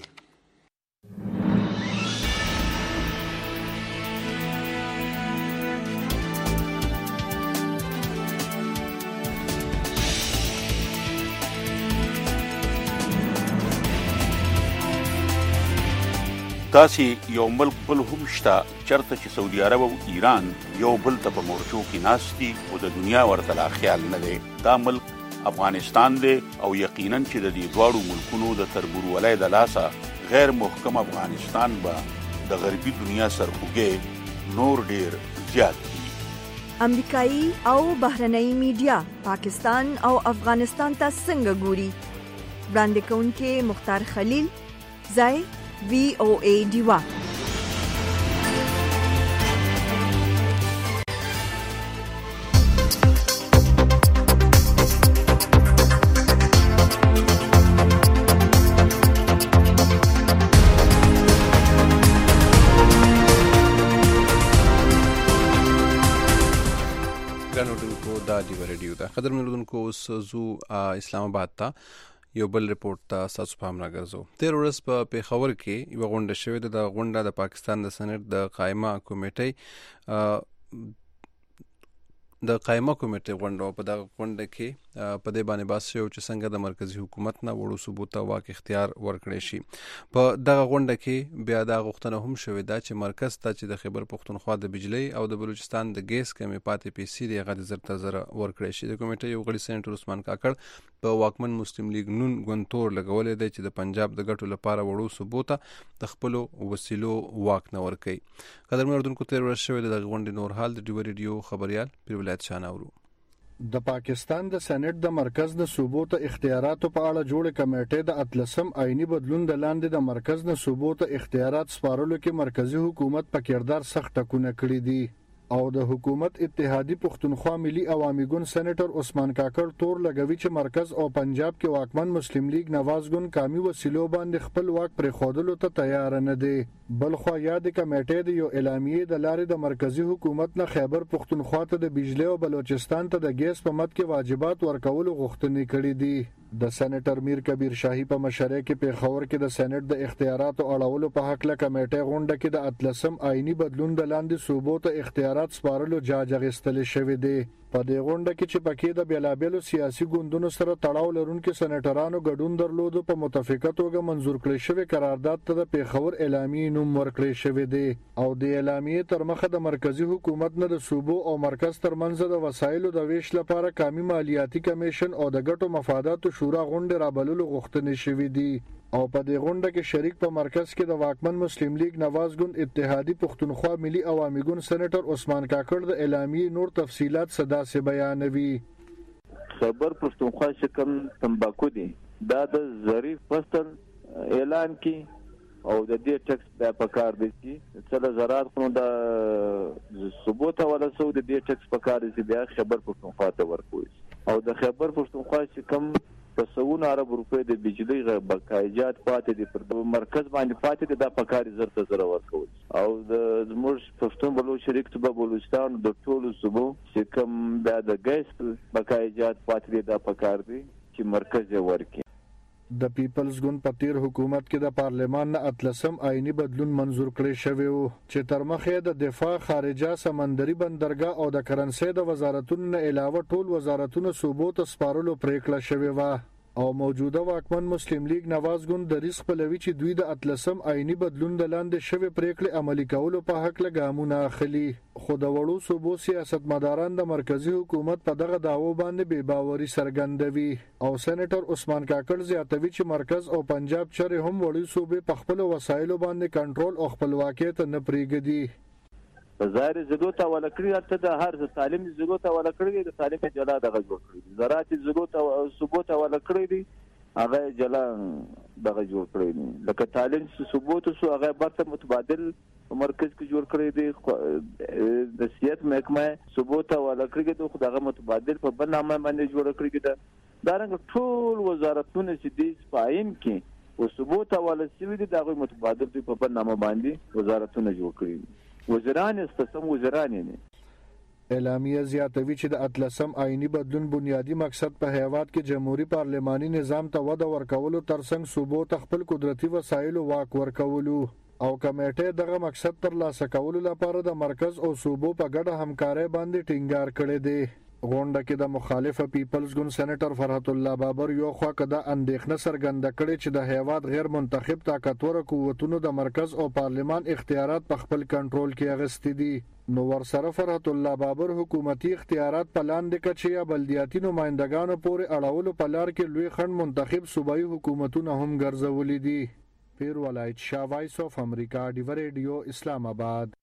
تاسې یو ملک بل هم شته چرته چې سعودي عرب او ایران یو بل ته په مورچو کې ناست دي او د دنیا ورته لا خیال نه دی. دا ملک افغانستان دی او یقینا چې د دې دواړو ملکونو د تربورولۍ د لاسه غیر محکم افغانستان به د غربي دنیا سرخوږی نور ډیر زیات دي. امریکایي او بهرنۍ میډیا پاکستان او افغانستان ته څنګه ګوري؟ وړاندې کوونکي مختار خلیل ځای VOA ډیوا. قدر ملودونکو اوس زو اسلام آباد ته یو بل ریپورت ته تاسو پام راګرځو. تیر ورځ په پیښور کې یو غونډه شوې ده. د غونډه د پاکستان د سېنات د قائمه کمیټې غونډه په دغه غونډه کې په دې باندې بحث شوی چې څنګه د مرکزی حکومت نه وړو ثبوت ته واک اختیار ورکړي شي. په دغه غونډه کې بیا دا غوښتنه هم شوې ده چې مرکز ته چې د خیبر پختونخوا د بجلی او د بلوچستان د ګیس کمې پاتې پیسې دی هغه د زر ورکړي شي. د کمیټې یو غړي سېنیټر عثمان کاکړ په واکمن مسلم لیگ نون ګوندتور لګولې دی چې د پنجاب د ګټو لپاره وړو ثبوت د خپل وسیلو واک نه ورکړي. قدرمن اردوونکو تیر ورځ شوی د غونډې نور حال د ډیو ریډیو خبريال پیر ولایت شاناورو. د پاکستان د سېنات د مرکز د ثبوت اختیاراتو په اړه جوړه کمیټې د اتلسم آئینی بدلون د لاندې د مرکز د ثبوت اختیارات سپارلو کې مرکزی حکومت په کردار سخت ټکونه کړی دي او د حکومت اتحادی پختونخوا ملي عوامي ګوند سېنیټر عثمان کاکړ تور لګوي چې مرکز او پنجاب کې واکمن مسلم لیگ نواز ګوند کامي وسیلو باندې خپل واک پر خودلو ته تیار نه دي. بلخو یاد کمیټې د یو اعلامیه د لارې د مرکزی حکومت نه خیبر پختونخوا ته د بجلی او بلوچستان ته د ګیس په مد کې واجبات ورکولو غوښتنې کړې دي. د سېنیټر میر کبیر شاهی په مشرۍ کې پیښور کې د سېنات د اختیاراتو اړولو په حق له کمیټې غونډه کې د اتلسم آئینی بدلون د لاندې ثبوت اختیارات سپارلو جاج اخیستل شوی دی. په دې غونډه کې چې پکې د بیلابېلو سیاسي ګوندونو سره تړاو لرونکو سېنیټرانو ګډون درلودو په متفقه توګه منزور کړی شوی قرارداد ته د پیښور اعلامیه نوم ورکړی شوی دی او د اعلامیه تر مخه د مرکزی حکومت نه د صوبو او مرکز ترمنځ د وسایلو د ویش لپاره قومي مالیاتي کمیشن او د ګټو مفاداتو شورا غونډه رابللو غوښتنې شوې دي او په دې غونډه کې شریک په مرکز کې د واکمن مسلم لیگ نواز ګوند اتحادی پختونخوا ملي عوامي ګوند سېنیټر عثمان کاکړ د اعلامیه نور تفصيلات صدا سے بیانوي. خیبر پختونخوا شکم تمباکو دي دا د ظریف فصل اعلان کی او د دې ټیکس په کار دي چې څل زراعت خو د ثبوت ولا سو د دې ټیکس په کار دي بیا خیبر پختونخوا ته ورکوي او د خیبر پختونخوا شکم په 100 ارب روپے د بجلی بقایجات پاتې دي پر مرکز باندې پاتې دي دا په کار زر ورکوي او د زموږ پښتون بلوچ شریک ته بلوچستان د ټولو صوبو چې کوم د ګیس بقایجات پاتې دي دا په کار دي چې مرکز ورکړي. د پیپلز ګوند په تیر حکومت کې د پارلمان نه اتلسم آئینی بدلون منزور کړی شوی و چې تر مخه د دفاع خارجه سمندري بندرګاه او د کرنسي د وزارتونو نه علاوه ټول وزارتونو صوبو ته سپارلو پریکړه شوی و او موجوده واکمن مسلم لیگ نواز ګوند د رزق پلوي چې دوی د اتلسم آئینی بدلون د لاندې شوی پریکړه عملی کولو په حق لګامونه اخلي. خو د وړو صوبو سیاستمداران د مرکزی حکومت په دغه داوو باندې بې باوري څرګندوي او سېنیټر عثمان کاکړ زیاتوي چې مرکز او پنجاب چرې هم وړي صوبې په خپل وسایلو باندې کنټرول او خپلواکي ته نه پریږدي. ظاهر ضرورت ولا کړی ته د هر تعلیم ضرورت ولا کړی د تعلیم جلا دغه جوړ کړی زراعت ضرورت او ثبوت ولا کړی دی هغه جلا دغه جوړ کړی دی لکه تعلیم ثبوت سو هغه برته متبادل مرکز کې جوړ کړی دی د سیاست محکمه ثبوت ولا کړی دی خو دغه متبادل په برنامه باندې جوړ کړی دی دا رنګ ټول وزارتونه چې دي سپاین کې او ثبوت ولا سوي دي دغه متبادل په برنامه باندې وزارتونه جوړ کړی دي وزران استسم وزران نه. اعلامیه زیاتوي چې د اتلسم آئینی بدلون بنیادی مقصد په هیواد کې جمهوریت پارلماني نظام ته وده ورکولو ترڅنګ صوبو ته خپل قدرتي وسایل واک ورکولو او کمیټه دغه مقصد تر لاسه کولو لپاره د مرکز او صوبو په ګډه همکارۍ باندې ټینګار کړی دی. غونډه کې د مخالفه پیپلز ګوند سېنیټر فرحت الله بابر یو خوا کده اندېښنه څرګنده کړې چې د هیواد غیر منتخب طاقتور قوتونو د مرکز او پارلمان اختیارات په خپل کنټرول کې اغستې دي نو ورسره فرحت الله بابر حکومتي اختیارات په لاندې کچې یا بلدیاتي نمائندګانو پورې اړولو په لار کې لوی خند منتخب صوبایي حکومتونه هم ګرځولې دي. پیر ولایت شاه وایس اف امریکا ډیو ریډیو اسلام آباد.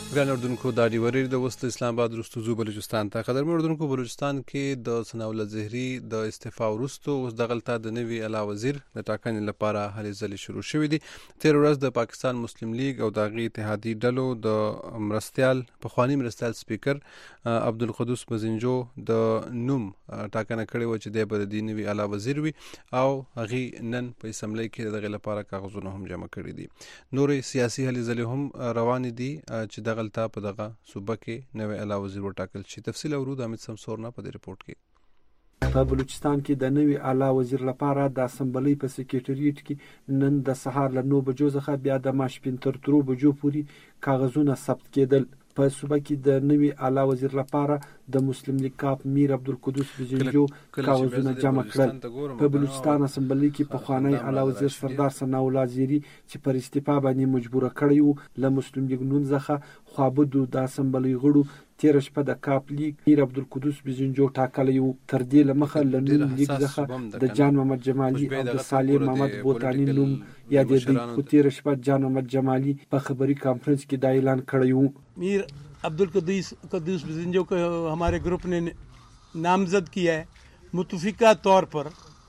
ګران اردوونکو دا ډیوري د وست اسلام آباد وروسته زو بلوچستان ته قدر اردوونکو بلوچستان کې د ثناءالله زهري د استعفا وروسته اوس دغلته د نوي اعلی وزیر د ټاکنې لپاره هلې ځلې شروع شوې دي. تیر ورځ د پاکستان مسلم لیگ او د هغې اتحادي ډلو د مرستیال پخواني مرستیال سپیکر عبدالقدوس بزنجو د نوم ټاکنه کړې وه چې دی به د دې نوي اعلی وزیر وي او هغې نن په اسمبلۍ کې د دغې لپاره کاغذونه هم جمع کړي دي. نورې سیاسي هلې ځلې هم روانې دي چې دغلته په دغه صوبه کې نوی اعلی وزیر وټاکل شي. تفصیل اورو د امید سمسور نه په دې رپورټ کې. په بلوچستان کې د نوي اعلی وزیر لپاره د اسمبلۍ په سکریټریټ کې نن د سهار له 9 بجو څخه بیا د ماسپښین تر 3 بجو پورې کاغذونه ثبت کېدل. په صوبه کې د نوي اعلی وزیر لپاره د مسلم لیگ کاپ میر عبدالقدوس بزنجو کاغذونه جمع کړل. په بلوچستان اسمبلۍ کې پخوانی اعلی وزیر سردار ثناء الله زهري چې پر استعفا باندې مجبور کړی وو له مسلم لیگ نون څخه خوابدو د اسمبلۍ غړو تیر شپه د کاپ لیگ میر عبدالقدوس بزنجو ټاکلی وو. تر دې لمخه له نون لیگ څخه د جان محمد جمالي او د صالح محمد بوتانی نوم یادېدی، خو تیر شپه جان محمد جمالي په خبري کانفرنس کې دا اعلان کړی وو. میر अब्दुल बिजंजो को हमारे ग्रुप ने नामजद किया है मुतफिका तौर पर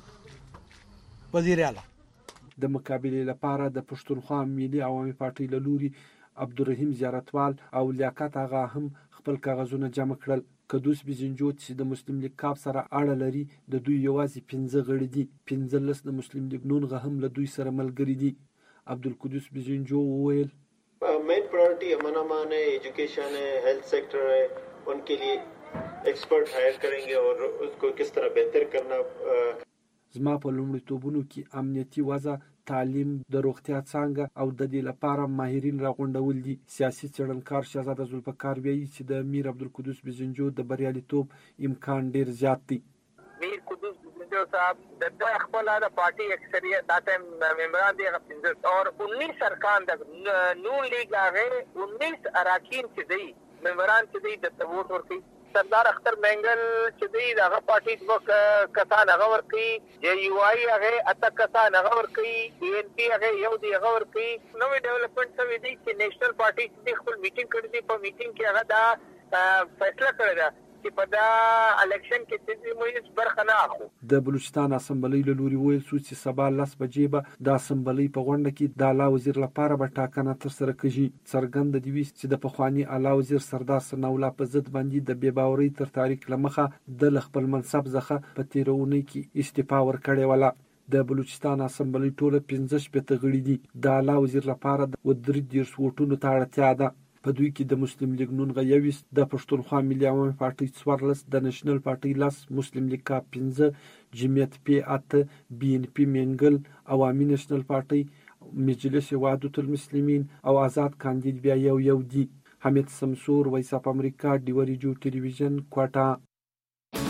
वजीर आला. د مقابلې لپاره د پښتونخوا ملي عوامي پارټۍ له لوري عبدالرحیم زیارتوال او لیاقت آغا هم خپل کاغذونه جمع کړل. قدوس بزنجو چې د مسلم لیگ کاپ سره اړه لري د دوی یوازې 15 غړي دي، 15 د مسلم لیگ نون هم له دوی سره ملګري دي. عبدالقدوس بزنجو وویل मेन प्रायोरिटी अमन है, एजुकेशन है, हेल्थ सेक्टर है, उनके लिए एक्सपर्ट हायर करेंगे और उसको किस तरह बेहतर करना. زما په لومړیتوبونو کې امنیتي وضع، تعلیم، د روغتیا څانګه او د دې لپاره ماهرین راغونډول دي. سیاسي څېړنکار شهزاده ذوالفقار وایي چې د میر عبدالقدوس بزنجو د بریالیتوب امکان ډیر زیات دی. میر قدوس بزنجو صاحب د خپل د پارټي اکثریت داته ممبران دي اور 19 ارکان د نون لیگ هغه 19 اراکین چې دی ممبران چې دی د ووټ ورکړي. سردار اختر منګل چې دی دغه پارټي د کسان هغه ورکړي، جے یو آی هغه اته کسان هغه ورکړي، ای ان پی هغه یو دی هغه ورکړي. نوې ډیولپمنٹ سوي دي چې نېشنل پارټي چې خپل میټینګ کړی دی، په میټینګ کې هغه دا فیصله کړی ده چې په دا الیکشن کې چې موږ برخه نه اخلو. د بلوچستان اسمبلۍ له لوري ویل شو چې سبا 10 بجې به د اسمبلۍ په غونډه کې د اعلی وزیر لپاره به ټاکنه ترسره کیږي. څرګنده دی چې د پخوانی اعلی وزیر سردار ثناء الله په ضد باندې د بې باورۍ تر تاریخ لمخه د خپل منصب څخه په تیرونی کې استعفا ورکړې ولا. د بلوچستان اسمبلۍ ټوله 15 غړي دي. د اعلی وزیر لپاره د 30 ووټونو ته اړتیا ده. په دوی کې د مسلم لیگ نون 21، د پښتونخوا ملي عوامي پارټۍ 14، د نېشنل پارټۍ 10، مسلم لیگ کاپ 15، جمعیت پی 8، بی ان پی منګل، عوامي نېشنل پارټۍ، مجلس وحدت المسلمین او آزاد کاندید بیا یو دي. حمید سمسور، وایس اف امریکا، ډیوریجو ټلویزیون، کوټا.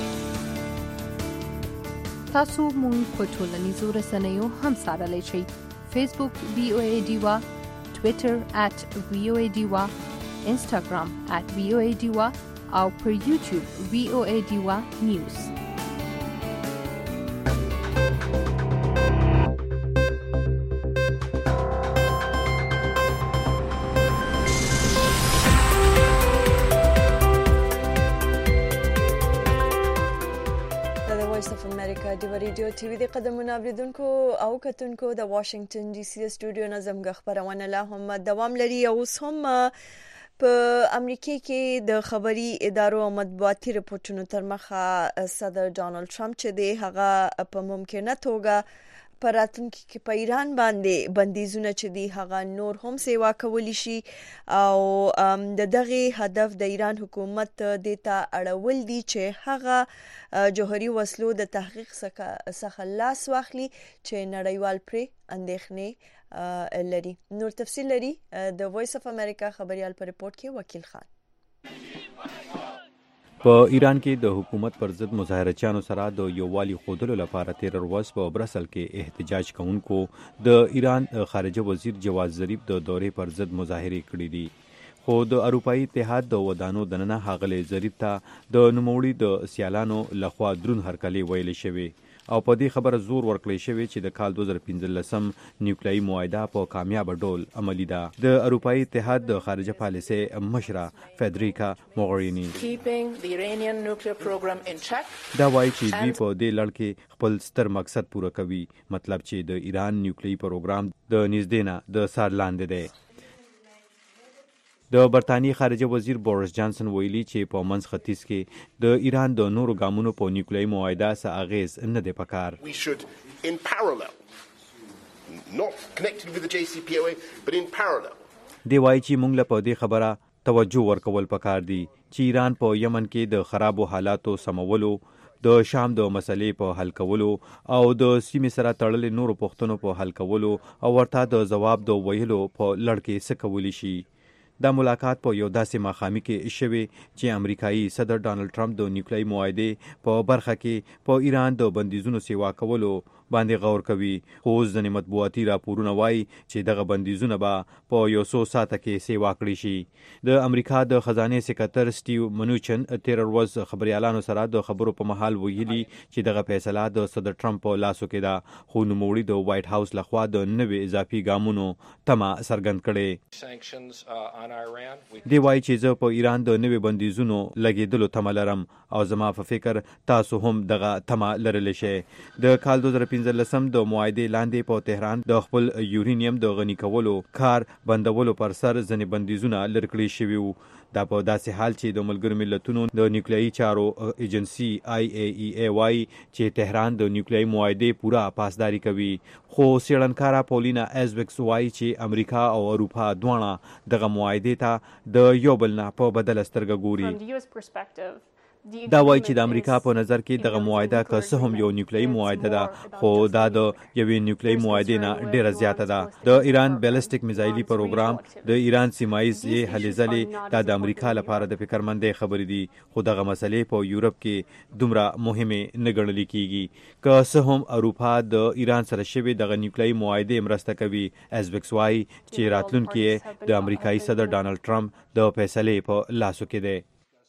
تاسو مونږ په ټولنیزو رسنیو هم سره شئ. فیسبوک VOA ډیوا، Twitter @VOA Diwa, Instagram @VOA Diwa او پر YouTube VOA Diwa News. ډیو ریډیو ټي وي د قدمونو اوریدونکو او کتونکو د واشنگټن ډي سي سټوډیو نه زموږ خبرونه لا هم دوام لري. اوس هم په امریکا کې د خبري ادارو او مطبوعاتي رپورټونو تر مخه صدر ډونالد ټرمپ چې دی هغه په ممکنه توګه پر راتلونکي کې په ایران باندې بندیزونه چې دی هغه نور هم سیوا کولی شي او د دغه هدف د ایران حکومت دیتا اړول دي چې هغه جوهري وسلو د تحقیق څخه لاس واخلي چې نړیوال پرې اندېښنې لري. نور تفصیل لري د وایس اف امریکا خبريال پر رپورت کې وکیل خان. په ایران کې د حکومت پر ضد مظاهرچیانو سره د یووالي خودلو لپاره تیر ورځ په برسل کې احتجاج کوونکو د ایران خارجه وزیر جواز ظریف د دورې پر ضد مظاهرې کړې دي، خو د اروپایي اتحاد د ودانو دننه هغه ظریف ته د نوموړي د سیالانو لخوا درون هرکلی ویل شوی او په دې خبره زور ورکړی شوی چې د کال 2015 نیوکلیایي معاهده په کامیاب ډول عملی ده. د اروپאי اتحاد د خارجه پالیسي مشره فدریکا موغرینی دا وایي چې دوی په دې لړ کې خپل ستر مقصد پوره کوي، مطلب چې د ایران نیوکلیایي پروګرام د نږدې نه د سر لاندې دی. د برطانیې خارجه وزیر بوریس جانسن ویلي چې په منځ ختیځ کې د ایران د نورو ګامونو په نیوکلیایي معاهده څه اغیز نه دی پکار. دی وایي چې موږ له په دې خبره توجه ورکول پکار دي چې ایران په یمن کې د خرابو حالاتو سمولو، د شام د مسلې په حل کولو او د سیمې سره تړلې نورو پوښتنو په حل کولو او ورته د جواب د ویلو په لړ کې څه کولی شي. دا ملاقات په یو داسې ماښامي کې شوی چې امریکایي صدر ډانلډ ټرمپ د نیوکلیایي معاهدې په برخه کې په ایران د بندیزونو سیوا کولو باندې غور کوي. خو ځینې مطبوعاتي راپورونه وایي چې دغه بندیزونه به په 100 ساعته کې سیوا کړي شي. د امریکا د خزانې سکرتر سټیو منوچن تیر ورځ خبريالانو سره د خبرو په محل ویلي چې دغه فیصله د صدر ټرمپ په لاسو کې ده، خو نوموړي د وایټ هاوس لخوا د نوې اضافي ګامونو تمه څرګند کړي. دی وایي چې زه په ایران د نوې بندیزونو لګېدلو تمه لرم او زما په فکر تاسو هم دغه تمه لرلی شئ. د کال 2015 د معاهدې لاندې په تهران د خپل یورینیم د غني کولو کار بندولو پر سر ځینې بندیزونه لرې کړي شوي وو. دا په داسې حال چې د ملګرو ملتونو د نیوکلیایي چارو ایجنسي IAEA وایي چې تهران د نیوکلیایي معاهدې پوره پاسداري کوي. خو څېړنکاره پولینا ایزویکس وایي چې امریکا او اروپا دواړه دغه معاهدې ته د یو بل نه په بدله سترګه ګوري. دا وایي چې د امریکا په نظر کې دغه معاهده که څه هم یو نیوکلیایي معاهده ده، خو دا د یوې نیوکلیایي معاهدې نه ډیره زیاته ده. د ایران بیلسټیک میزایلي پروګرام، د ایران سیمایي هلې ځلې دا د امریکا لپاره د فکرمندۍ خبرې دي، خو دغه مسلې په یورپ کې دومره مهمه نه ګڼل کیږي. که څه هم اروپا د ایران سره شوی دغه نیوکلیایي معاهدې مرسته کوي. ایزویکس وایي چې راتلونکي د امریکایي صدر ډانلډ ټرمپ د فیصلې په لاسو کې دی.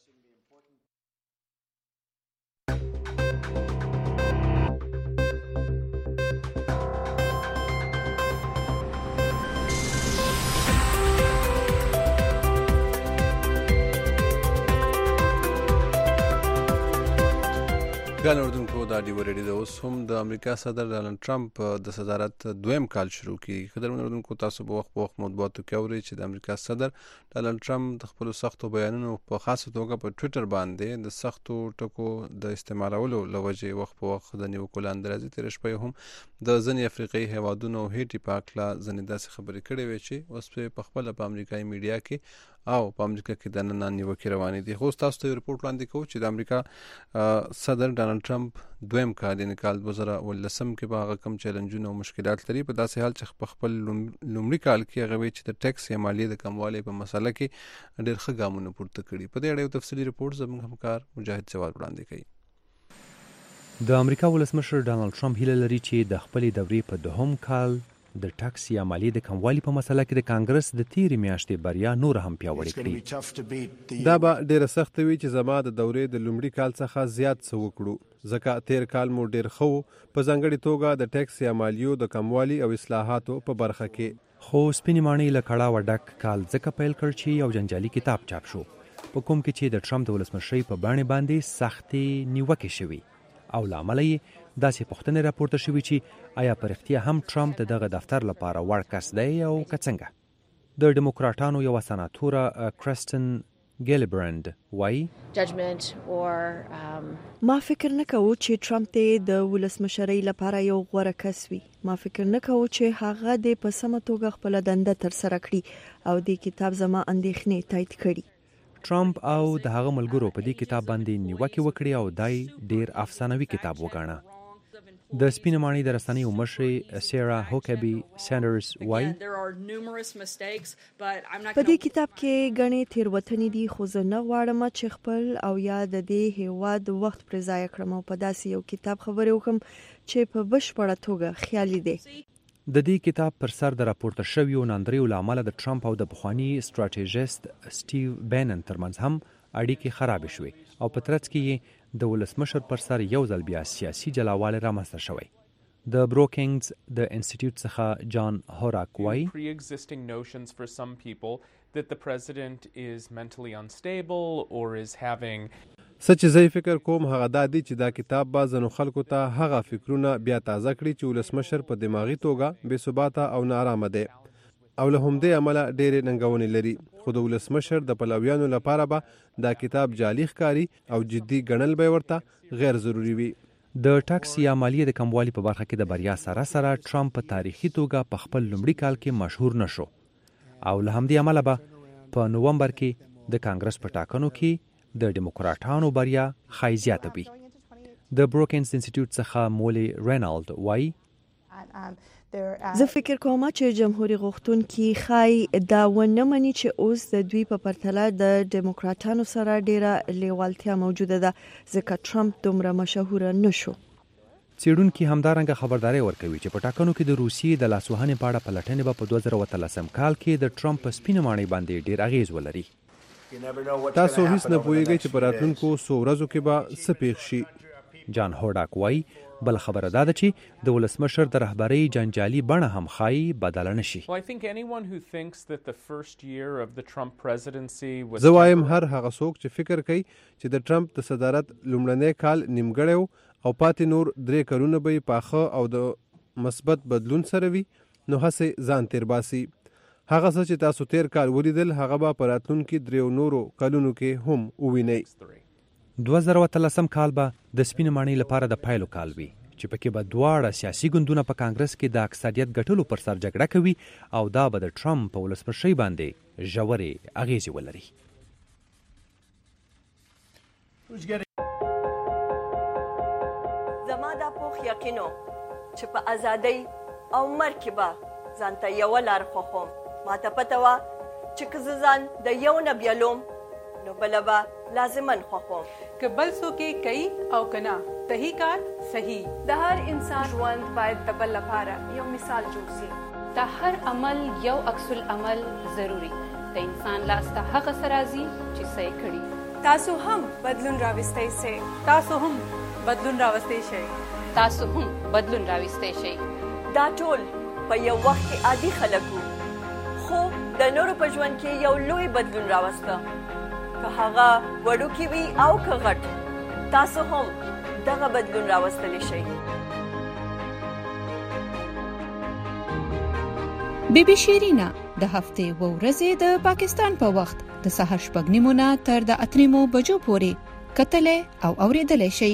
ګران اردوونکو، دا ډیو ریډي د اوس هم د امریکا صدر ډانلډ ټرمپ د صدارت دویم کال شروع کیږي. قدرمن اردوونکو، تاسو به وخت په وخت مطبوعاتو کې اورئ چې د امریکا صدر ډانلډ ټرمپ د خپل سختو بیانونو په خاصه توګه په ټوئیټر باندې د سختو ټکو د استعمالولو لوجې وخت په وخت د نیوکو لاندې راځي. تیر شپه هم د ځینې افریقایي هیوادونو هیټي په هکله ځینې داسې خبرې کړې وې چې اوس په خپله په امریکایي میډیا کې او په امریکا کې د نن نیوکې روانې دي. خو تاسو ته ریپورت وړاندې کوو چې د امریکا صدر ډانلډ ټرمپ دویم کال یعنې کال 2019 کې به هغه کم چیلنجونه او مشکلات لري، په داسې حال چې په خپل لومړي کال کې هغه وایي چې د ټیکس یا مالیې د کموالي په مسله کې ډېر ښه ګامونه پورته کړي. په دې اړه یو تفصیلي ریپورت زموږ همکار مجاهد جواد وړاندې کوي. د امریکا ولسمشر ډانلډ ټرمپ هیله لري چې د خپلې دورې په دوهم کال د ټکس یا مالیې د کموالي په مسله کې د کانګرس د تیرې میاشتې بریا نور هم پیاوړې کړي. دا به ډیره سخت وي چې زما د دورې د لومړي کال څخه زیات څه وکړو، ځکه تیر کال مو ډیر خو په ځانګړي توګه د ټکس یا مالیو د کموالي او اصلاحاتو په برخه کې. خو سپینې ماڼۍ له کړاوه ډک کال ځکه پیل کړ چې یو جنجالي کتاب چاپ شو په کوم کې چې د ټرمپ د ولسمشرۍ په بڼې باندې سختې نیوکې شوي او له امله یې داسې پوښتنې راپورته شوي چې آیا په رښتیا هم ټرمپ د دغه دفتر لپاره وړ کس دی او که څنګه. د ډیموکراټانو یوه سناتوره کرستن ګیلبرند وایي ما فکر نه کوو چې ټرمپ ته د ولسمشرۍ لپاره یو غوره کس وي. ما فکر نه کوو چې هغه د په سمه توګه خپل دنده تر سره کړي او د کتاب زما اندېښنې تایید کړي. ټرمپ او د هغه ملګرو په دې کتاب باندې نیوکې وکړي او دای ډیر افسانوي کتاب وګاڼه. د سپینې ماڼۍ د رسنیو مشرې سیرا هوکبي ساندرز وایي په دې کتاب کې غني تیروتنې دي، خو زه نه غواړم چې خپل او یا د دې هیواد وخت پر ځای کړم او په داسې یو کتاب خبرې وکم چې په بشپړه توګه خیالي دی. د دې کتاب پر سر د راپورته شویو ناندریو له امله د ټرمپ او د پخواني سټراټیژیست سټیو بینن ترمنځ هم اړیکې خرابې شوې او په ترڅ کې د ولسمشر پر سر یو ځل بیا سیاسي جلاوالی رامنځته شوی. د بروکینګز د انسټیټیوټ څخه جان هوراک وایي pre-existing notions for some people that the president is mentally unstable or is having سچ زه فکر کوم هغه دا دی چې دا کتاب به ځنو خلکو ته هغه فکرونه بیا تازه کړي چې ولسمشر په دماغي توګه بې ثباته او نارامه دی او له همدې امله ډېرې ننګونې لري. خو د ولسمشر د پلویانو لپاره به دا کتاب جعلي ښکاري او جدي ګڼل به ورته غیر ضروري وي. د ټاکس یا مالیې د کموالي په برخه کې د بریا سره سره ټرمپ په تاریخي توګه په خپل لومړي کال کې مشهور نشو او له همدې امله به په نومبر کې د کانګرس په ټاکنو کې د ډیموکراټانو بریا ښایي زیاته وي. د بروکینز انسټیټیوټ څخه مولی رینالډ وایي زه فکر کوم چې جمهوریت غوښتونکي ښایي دا ونه مني چې اوس د دوی په پرتله د ډیموکراټانو سره ډیره لیوالتیا موجوده ده ځکه ټرمپ دومره مشهور نشو. څېړونکي همدارنګه خبرداری ورکوي چې په ټاکنو کې د روسیې د لاسوهنې په اړه پلټنې به په 2013 کال کې د ټرمپ په سپینه ماڼۍ باندې ډیر اغیز ولري. تاسو هیڅ نه پوهیږئ چې په راتلونکو څو ورځو کې به څه پیښ شي. جان هوډاک وایي بل خبره دا ده چې د ولسمشر د رهبرۍ جنجالي بڼه هم ښایي بدله نشي. زه وایم هر هغه څوک چې فکر کوي چې د ټرمپ د صدارت لومړنی کال نیمګړی او پاتې نور 3 کلونه به پاخه او د مثبت بدلون سره وي نو هڅې ځان تیر باسي. هغه څه چې تاسو تیر کال ولیدل هغه به په راتلونکي 3 نورو کلونو کې هم ووینئ. 2013 کال به د سپینې ماڼۍ لپاره د پایلو کال وي چې پکې به دواړه سیاسي ګوندونه په کانګرس کې د اکثریت ګټلو پر سر جګړه کوي او دا به د ټرمپ په ولسمشرۍ باندې ژورې اغیزې ولري. زما دا پوخ یقینو چې په ازادۍ او مرګ کې به ځانته یوه لار خوښوم. ماته پته وه چې که زه ځان د یو نه بیلوم نو بله به لازماً خوښوم. که بل څوک یې کوي او که نه صحیح کار صحیح. د هر انسان ژوند باید د بل لپاره یو مثال جوړ شي. د هر عمل یو عکس العمل ضروری. د انسان لاس ته هغه څه راځي چې څه یې کړي. تاسو هم بدلون راوستی شئ. تاسو هم بدلون راوستی شئ. تاسو هم بدلون راوستی شئ. دا ټول په یو وخت کې عادي خلک وو خو د نورو په ژوند کې یو لوی بدلون راوسته. که هغه وړوکی وي او که غټ تاسو هم دغه بدلون راوستلی شئ. بیبي شیرینا د هفتې و ورځې د پاکستان په وخت د سهار 6:30 نه تر د 8 بجو پورې کتلې او اوریدلې شئ.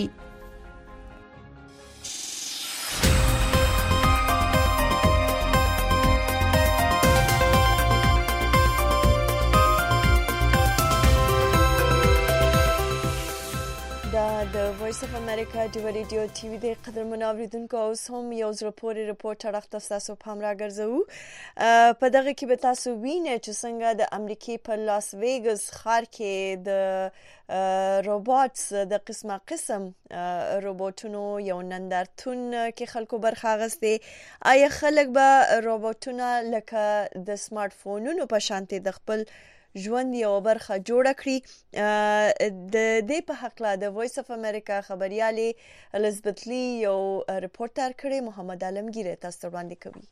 د وایس اف امریکا د ریډیو ټي وي د قدرمنو اوریدونکو اوس هم یو زړه پورې رپورټ راخته تاسو په هم راګرځو. په دغه کې به تاسو وینئ چې څنګه د امریکې په لاس ویګس ښار کې د روبوټس د قسمه قسم روبوټونو یو نندارتون کې خلکو برخه اخیستې. آیا خلک به روبوټونه لکه د سمارټ فونونو په شانتي د خپل ژوند یو برخه جوړه کړي؟ د دې په حق لا د وایس اف امریکا خبريالې الزبت لی یو ریپورټر کړي. محمد عالمگیر تاسو وړاندې کوي.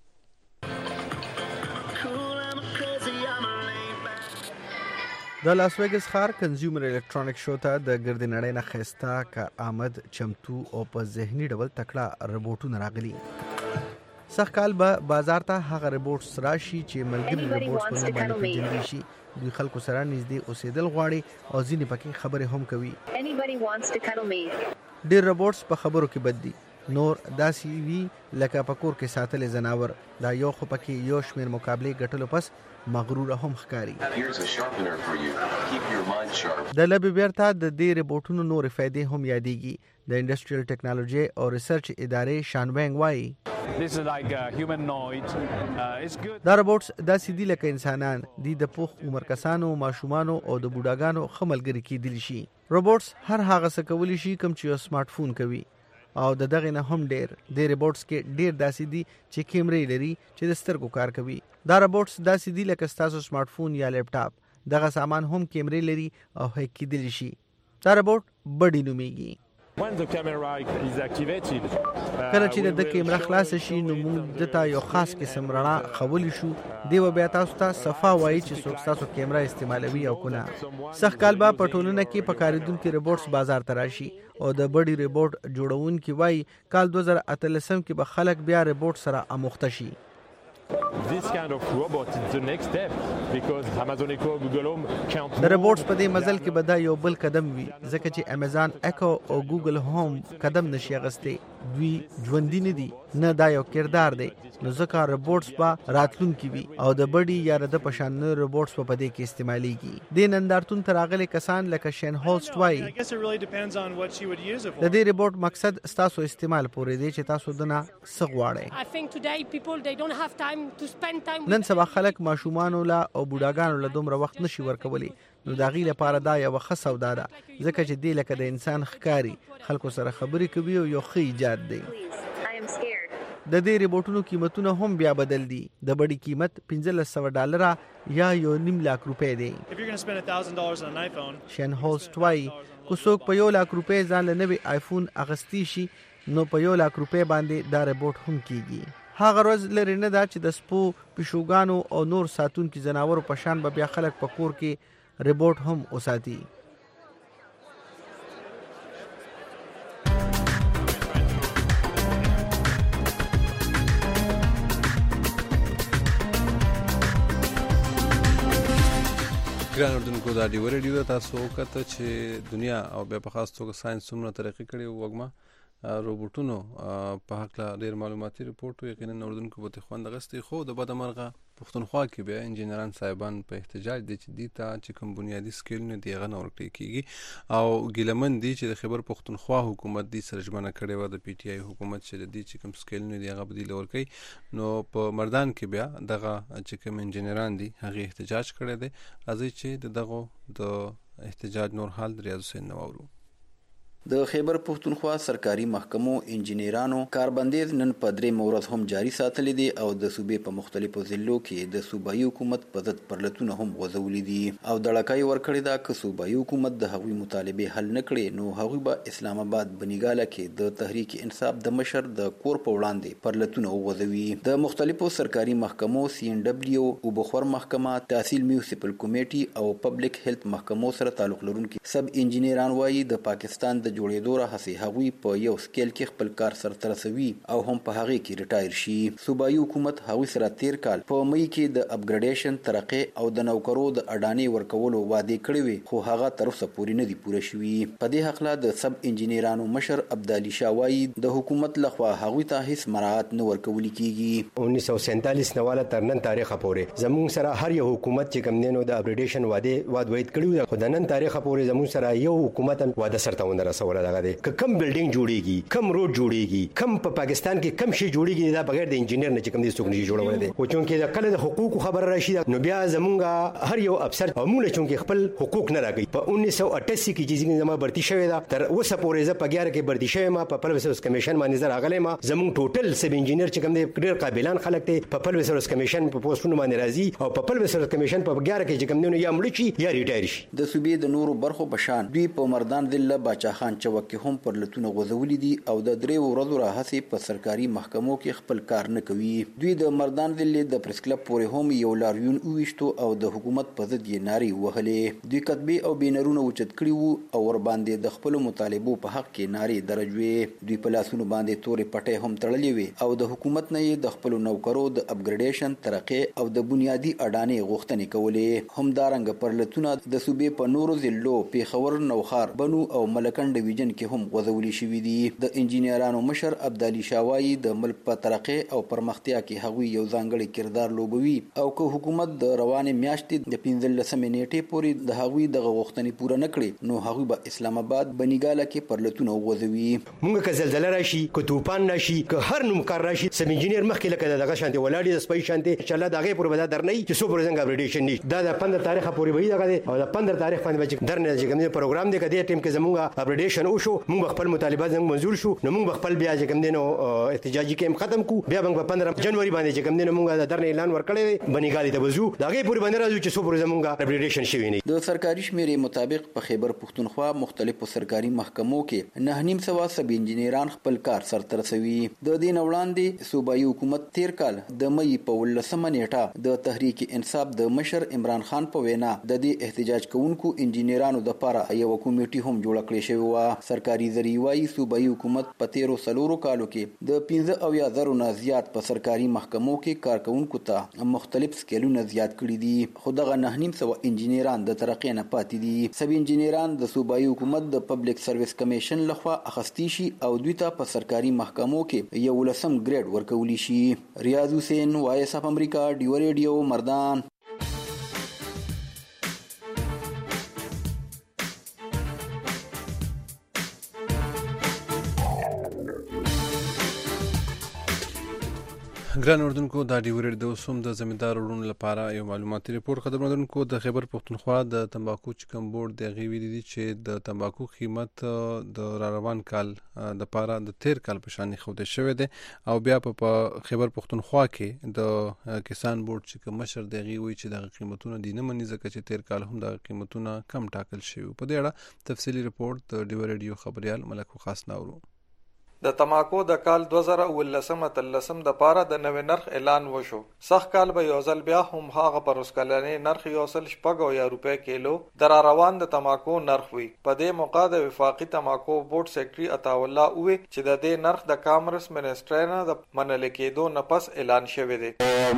د لاس ویګس ښار کنزیومر الکترونیک شو ته د ګرد نړۍ نه خستا کار آمد چمتو او په ذهني ډول تکړه روبوټونه راغلي. سخت کال به بازار ته هغه روبوټس راشي چې ملګری روبوټس په نوم باندې پیژندل شي. دوی خلکو سره نږدې اوسېدل غواړي او ځینې پکې خبرې هم کوي. ډېر روبوټس په خبرو کې بد دي. نور داسې وي لکه په کور کې ساتل زناور. دا یو خو پکې یو شمېر مقابلې ګټلو پس مغرور هم ښکاري. د لبې بیرته د دې روبوټونو نور فائدې هم یادېږي. د انډسټریل ټیکنالوژي او ریسرچ ادارې شانوینګ وایي دا روبوټس داسې دي لکه انسانان دي. د پوخ عمر کسانو، ماشومانو او د بوډاګانو ښه ملګري کېدلی شي. روبوټس هر هغه څه کولی شي کوم چې یو سمارټ فون کوي او د دغه نه هم ډېر. د روبوټس کې ډېر داسې دي چې کیمرې لري چې د سترګو کار کوي. دا روبوټس داسې دي لکه ستاسو سمارټ فون یا لیپټاپ. دغه سامان هم کیمرې لري او هیک کېدلی شي. دا ربوټ بډي نومیږي. کله چې د کیمرا خلاص شي نو موږ دته یو خاص قسم رڼا خولی شو دیو بیا تاسو ته صفا وایي چې څوک تاسو کیمرا استعمالوي او کنه. سخت کال با پټولونه کې پکاریدونکو روبوټس بازار ته راشي او د بډي روبوټ جوړونکي وایي کال 2013 کې به خلک بیا روبوټ سره اموخته شي. This kind of robot is the next step because Amazon Echo, Google Home can't. د روبوټس په دې مزل کې به دا یو بل قدم وي ځکه چې Amazon Echo او Google Home قدم نشي اغسته. دوی ژوندۍ نه دي نه دا یو کردار دی نو ځکه روبوټس په راتلونکي وي او د بډي یا د پشان روبوټس په دې کې استعماليږي. د نندارتون تراغلي کسان لکه شین هولست وایي د دې روبوټ مقصد تاسو استعمال پورې دی چې تاسو دنه سغواړئ. نن سبا خلک ماشومان له او بوډاګانو له دومره وخت نشي ورکولی نو دا غي لپاره دا یو ښه سودا ده ځکه چې دی لکه د انسان ښکاری خلکو سره خبرې کوي او یو ښه ایجاد دی. د دې روبوټونو قیمتونه هم بیا بدل دي. د بډي قیمت $1500 یا $1.5 لک دی. شین هولست وایي کو څوک په $1 لک ځان له نوې آیفون اغستی شي نو په $1 لک باندې دا روبوټ هم کیږي. هغه ورځ لري نه دا چې د سپو پښوګانو او نور ساتونکو جناورو په شان به بیا خلک په کور کې روبوټ هم اوساتي. ګران اردوونکو دا ډیو ریډیو تاسو وکړه چې دنیا او بیا په خاص توګه ساينس څومره ترقی کړي وګما روبوټونو په حق لا ډیر معلوماتي ریپورت یقینا اردوونکو به خوند غستې خو د بدمرغه پښتونخوا کې به انجینران صاحبان په احتجاج دي چې دیتا چې کوم بنیادی سکیل نه دی غن ورکړي کیږي او ګیلمن دي چې د خبر پښتونخوا حکومت دي سرجمانه کړي و د پی ټی آی حکومت چې د چې کوم سکیل نه دی هغه بدیل ورکړي نو په مردان کې بیا دغه چې کوم انجینران دي هغه احتجاج کړي دي راځي چې دغه د احتجاج نور حال ریاض حسین نوورو. د خیبر پښتونخوا سرکاري محکمو انجینرانو کاربندیز نن په درې مورز هم جاری ساتلې دي او د صوبې په مختلفو ضلعو کې د صوبایي حکومت په ضد پرلتونه هم غوځولې دي او دړکای ورکړې ده چې صوبایي حکومت د هغوی مطالبه حل نه کړي نو هغوی به اسلام آباد بنیګاله کې د تحریک انصاف د مشر د کور په وړاندې پرلتونه غوځوي. د مختلفو سرکاري محکمو سی ان ډبلیو او بخور محکمه تحصیل میونسپل کمیټي او پبلک هیلث محکمو سره تعلق لرونکي سب انجینران وایي د پاکستان د جوړېدو راهسي هغوی په یو سکیل کې خپل کار سرته رسوي او هم په هغه کې ریټایر شي. صوبایي حکومت هغوی سره تیر کال په مئی کې د اپګریډیشن ترقه او د نوکرو د اډانې ورکولو وعده کړې وي خو هغه تر اوسه پورې نه دی پوره شوی. په دې حق لا د سب انجینرانو مشر عبدالي شاوایی د حکومت لخوا هغوی ته هیڅ مراعات نه ورکول کیږي. 1947 نواله تر نن تاریخ پورې زموږ سره هر یو حکومت چې کوم نینو د اپګریډیشن وعده کړی خو د نن تاریخ پورې زموږ سره یو حکومت وعده سرته ونه رسوله. دغه دی کم بلډینګ جوړیږي کم روډ جوړیږي کم په پاکستان کې کم شي جوړیږي دا بغیر د انجینر نه چې کوم دي څوک نه جوړول دي او چونکې د کله د حقوقو خبر راشي نو بیا زمونږ هر یو افسر او موږ چونکې خپل حقوق نه راګي. په 1988 کې چې زما برتی شوی دا تر اوسه پورې ز په 11 کې برتی شوی ما په پبلک سروس کمیشن باندې زر اغلی ما زمونږ ټوټل سب انجینر چې کوم دي ډېر قابلان خلک دي په پبلک سروس کمیشن په پوسټونو باندې راځي او په پبلک سروس کمیشن په 11 کې چې کوم دي یا مړ شي یا ریټایر شي. د صوبې د نورو برخو بشان دوی په مردان ضلع باچا خان چوک کې هم پرلتونه غوځولې دي او د درې ورځو راهسي په سرکاري محکمو کې خپل کار نه کوي. دوی د مردان ضلع د پریس کلب پورې هم یو لاریون وویشتو او د حکومت په ضد یې نارې وهلې. دوی کتبې او بینرونه اوچت کړي وو او ور باندې د خپل مطالبو په حق کې نارې درج وې. دوی په لاسونو باندې تورې پټې هم تړلې وې او د حکومت نه یې د خپل نوکرو د اپګریډیشن ترقه او د بنیادی اډانې غوښتنې کولې. هم دارنګ پرلتونه د صوبې په نورو ضلعو پیښور نوخار بنو او ملکن ډیویژن کې هم غوځولې شوې دي. د انجینرانو مشر عبدالي شاوایی د ملک په ترقه او پرمختیا کې هغوی یو ځانګړی کردار لوبوي او که حکومت د روانې میاشتې د 15 نیټې پورې د هغوی د غوښتنې پوره نه کړي نو هغوی به اسلام آباد بنیګاله کې پرلتونه وغوځوي. موږ که زلزلہ راشي که طوفان راشي که هر نوم کار راشي سب انجینر مخکې لکه دغه شانتي ولاړی د سپای شانتي ان شاء الله دغه پورې به درنه چې سو پورې څنګه اپډیټیشن نشي دا د 15 تاریخ پورې وي دغه او د 15 تاریخ باندې درنه چې کوم پروګرام دی کدي ټیم کې زموږه اپډیټ ریبریډیشن وشو موږ خپل مطالبات زموږ منزور شو نو موږ خپل بیا چې کوم دینو احتجاجي کیم ختم کو بیا موږ په 15 جنوري باندې چې کوم دینو موږ د درنه اعلان ورکړی بنګالي ته وځو داغه پوری باندې راځو چې څو پورې زموږ ریبریډیشن شوی نه د سرکاري شمیرې مطابق په خیبر پښتونخوا مختلفو سرکاري محکمو کې 9.5 سب انجینران خپل کار سرته رسوي د دین وړاندې صوبایي حکومت تیر کال د مې په 18 نیټه د تحریک انصاف د مشر عمران خان په وینا د دې احتجاج کوونکو انجینرانو د لپاره یو کمیټي هم جوړ کړی شوی و سرکاري ذریعہ وايي صوبایي حکومت په 13 کالو کې د 15,000 نه زیات په سرکاري محکمو کې کارکونکو ته مختلف سکیلونه زیات کړي دي خو دغه 9.5 انجینران د ترقې نه پاتې دي سب انجینران د صوبایي حکومت د پبلک سرویس کمیشن لخوا اخستی شي او دوی ته په سرکاري محکمو کې یو لسم ګریډ ورکولی شي ریاض حسین وایس اف امریکا ډیو ریډیو مردان ګران اردوونکو د ډیو ریډیو د د زمیندار ورونو لپاره یو معلوماتي ریپورت قدر مدونکو د خیبر پښتونخوا د تمباکو چکم بورډ د غوی دي چې د تمباکو قیمت د روان کال د لپاره د 13 کال په شان خوده شوې ده او بیا په خیبر پښتونخوا کې د کسان بورډ چې مشر د غوی چې د قیمتونو دي نه منځ کې چې 13 کال هم د قیمتونو کم ټاکل شوی په دې اړه تفصیلی ریپورت د ډیو ریډیو خبريال ملک خاص ناورو د تماکو د کال 2013 د پاره د نوې نرخ اعلان وشو سخ کال به یو ځل بیا هم هغه پر اسکلنې نرخ یو سل شپږ یا روپے کیلو در روان د تماکو نرخ وی په دې موقع د وفاقي تماکو بورډ سیکریټري عطا الله اوه چې د دې نرخ د کامرس منسټر نه د منل کېدو نه پس اعلان شوی دی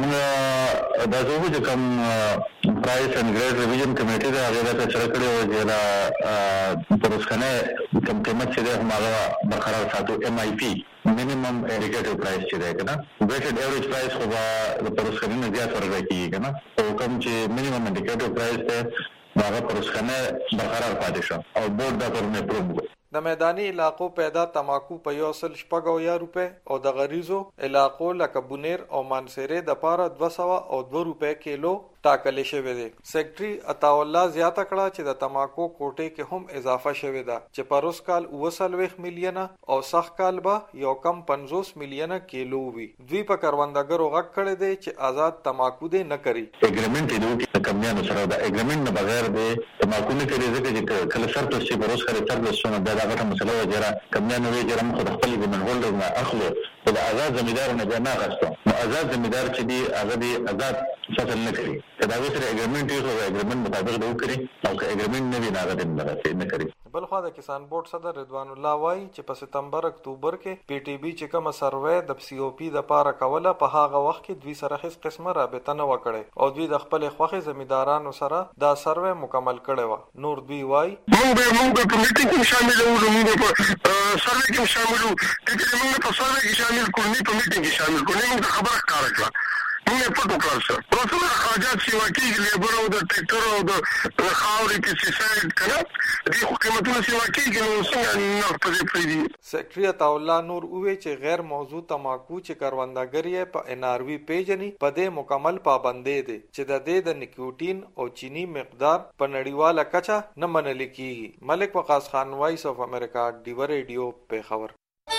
د زوج کوم پرایس اند ګریډ ریویژن کمیټه دا هغه د سره کړی و چې دا پر اسکلنې کوم قیمت چې ده هغه برقرار ساتو MIP minimum indicative price چې ده کنه weighted average price خو د پروسکنه زیات ورغی کنه او کوم چې minimum indicative price ده هغه پروسکنه برقرار پاتې شو او بورډ دا پرونه پروب د میدانی علاقو پیدا تماکو په یو سل شپږ یا روپے او د غریزو علاقو لکه بونیر او مانسره د پاره 200 او 2 روپے کیلو ټاکل شوی دی سیکریټري عطا الله زیاته کړه چې د تماکو کوټې کې هم اضافه شوی ده چې پروس کال 29 میلیون او سخ کال به یو کم 50 میلیون کیلو وي دوی په کاروندګرو غږ کړی دی چې آزاد تماکو دې نه کړي اګریمنټ دی کمپنیانو سره د اګریمنټ نه بغیر د تماکو نه کړي ځکه چې کله شرط شي پروس خري تر لسونه د هغه مسله وجره کمپنیانو وی چې موږ خپل ګمن هولډر نه اخلو د آزاد زمیندار نه نه غوښتو آزاد زمیندار چې دی هغه دی آزاد فصل نه کوي دا به سره اګریمنټ یو اګریمنټ مطابق دی وکړي او که اګریمنټ نه وي نه نه کوي بل خو د کسان بورډ صدر رضوان الله وایي چې په سپتمبر اکتوبر کې پی ټی بی چې کوم سروې د سی او پی د پاره کوله په هغه وخت کې دوی سره هیڅ قسمه رابطه نه وکړي او دوی د خپل خوخي زمیندارانو سره دا سروې مکمل کړي و نور دوی وایي موږ په میټینګ کې شامل وو موږ په سروې کې شامل وو چې موږ په سروې کې شامل کړو په میټینګ کې شامل کړو موږ خبره کار کړه موږ په ټوکر سره پروسه خاجات سیوا کې لیبر او د ټریکټر او د خاورې پیسټیسایډ کړه دې حکومتونو سیوا کې نو څنګه نه پدې پریدي سیکریټري عطا الله نور اوه چې غیر موضوع تماکو چې کاروندګری په ان ار وی پیجنی په دې مکمل پابندې دي چې د دې د نیکوټین او چینی مقدار په نړیواله کچه نه منل کیږي ملک وقاص خان وایس اف امریکا ډیو ریډیو په خبر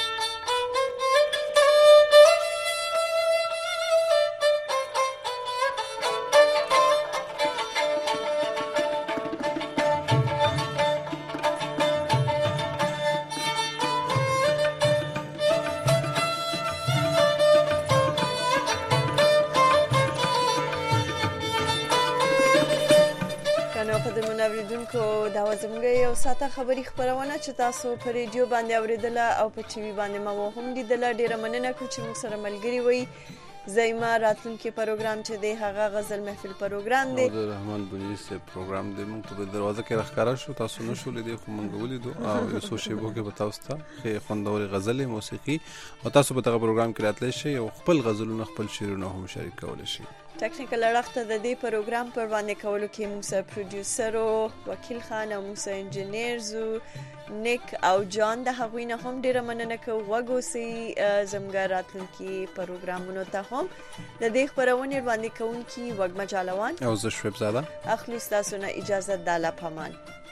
دا زموږ یو ساته خبري خبرونه چې تاسو په ریډیو باندې اوریدله او په ټي وي باندې مو هم لیدله ډیره مننه کوم چې موږ سره ملګری وي زایما راتلونکي پروګرام چې دی هغه غزل محفل پروګرام دی د رحمان بني سه پروګرام دی موږ ته په دروازه کې راخاره شو تاسو نو شو لیدې خو موږ ولیدو او یو څو شی وګه به تاسو ته خوندوري غزل موسیقي او تاسو په دغه پروګرام کې راتلی شئ او خپل غزلونه خپل شعرونه هم شریک کولای شئ ټیکنیکل اړخ د دې پروګرام پر باندې کولو کې موږ سره پروډوسر او وکیل خان او موږ سره انجینیر نیک او جان د هغوی نه هم ډیره مننه کوو وګوسي زموږ راتلونکي پروګرامونو ته هم د دې خبرونه باندې کوونکی وګ مجالوان او زه شویب زاده اخلي تاسو نه اجازه د الله پامان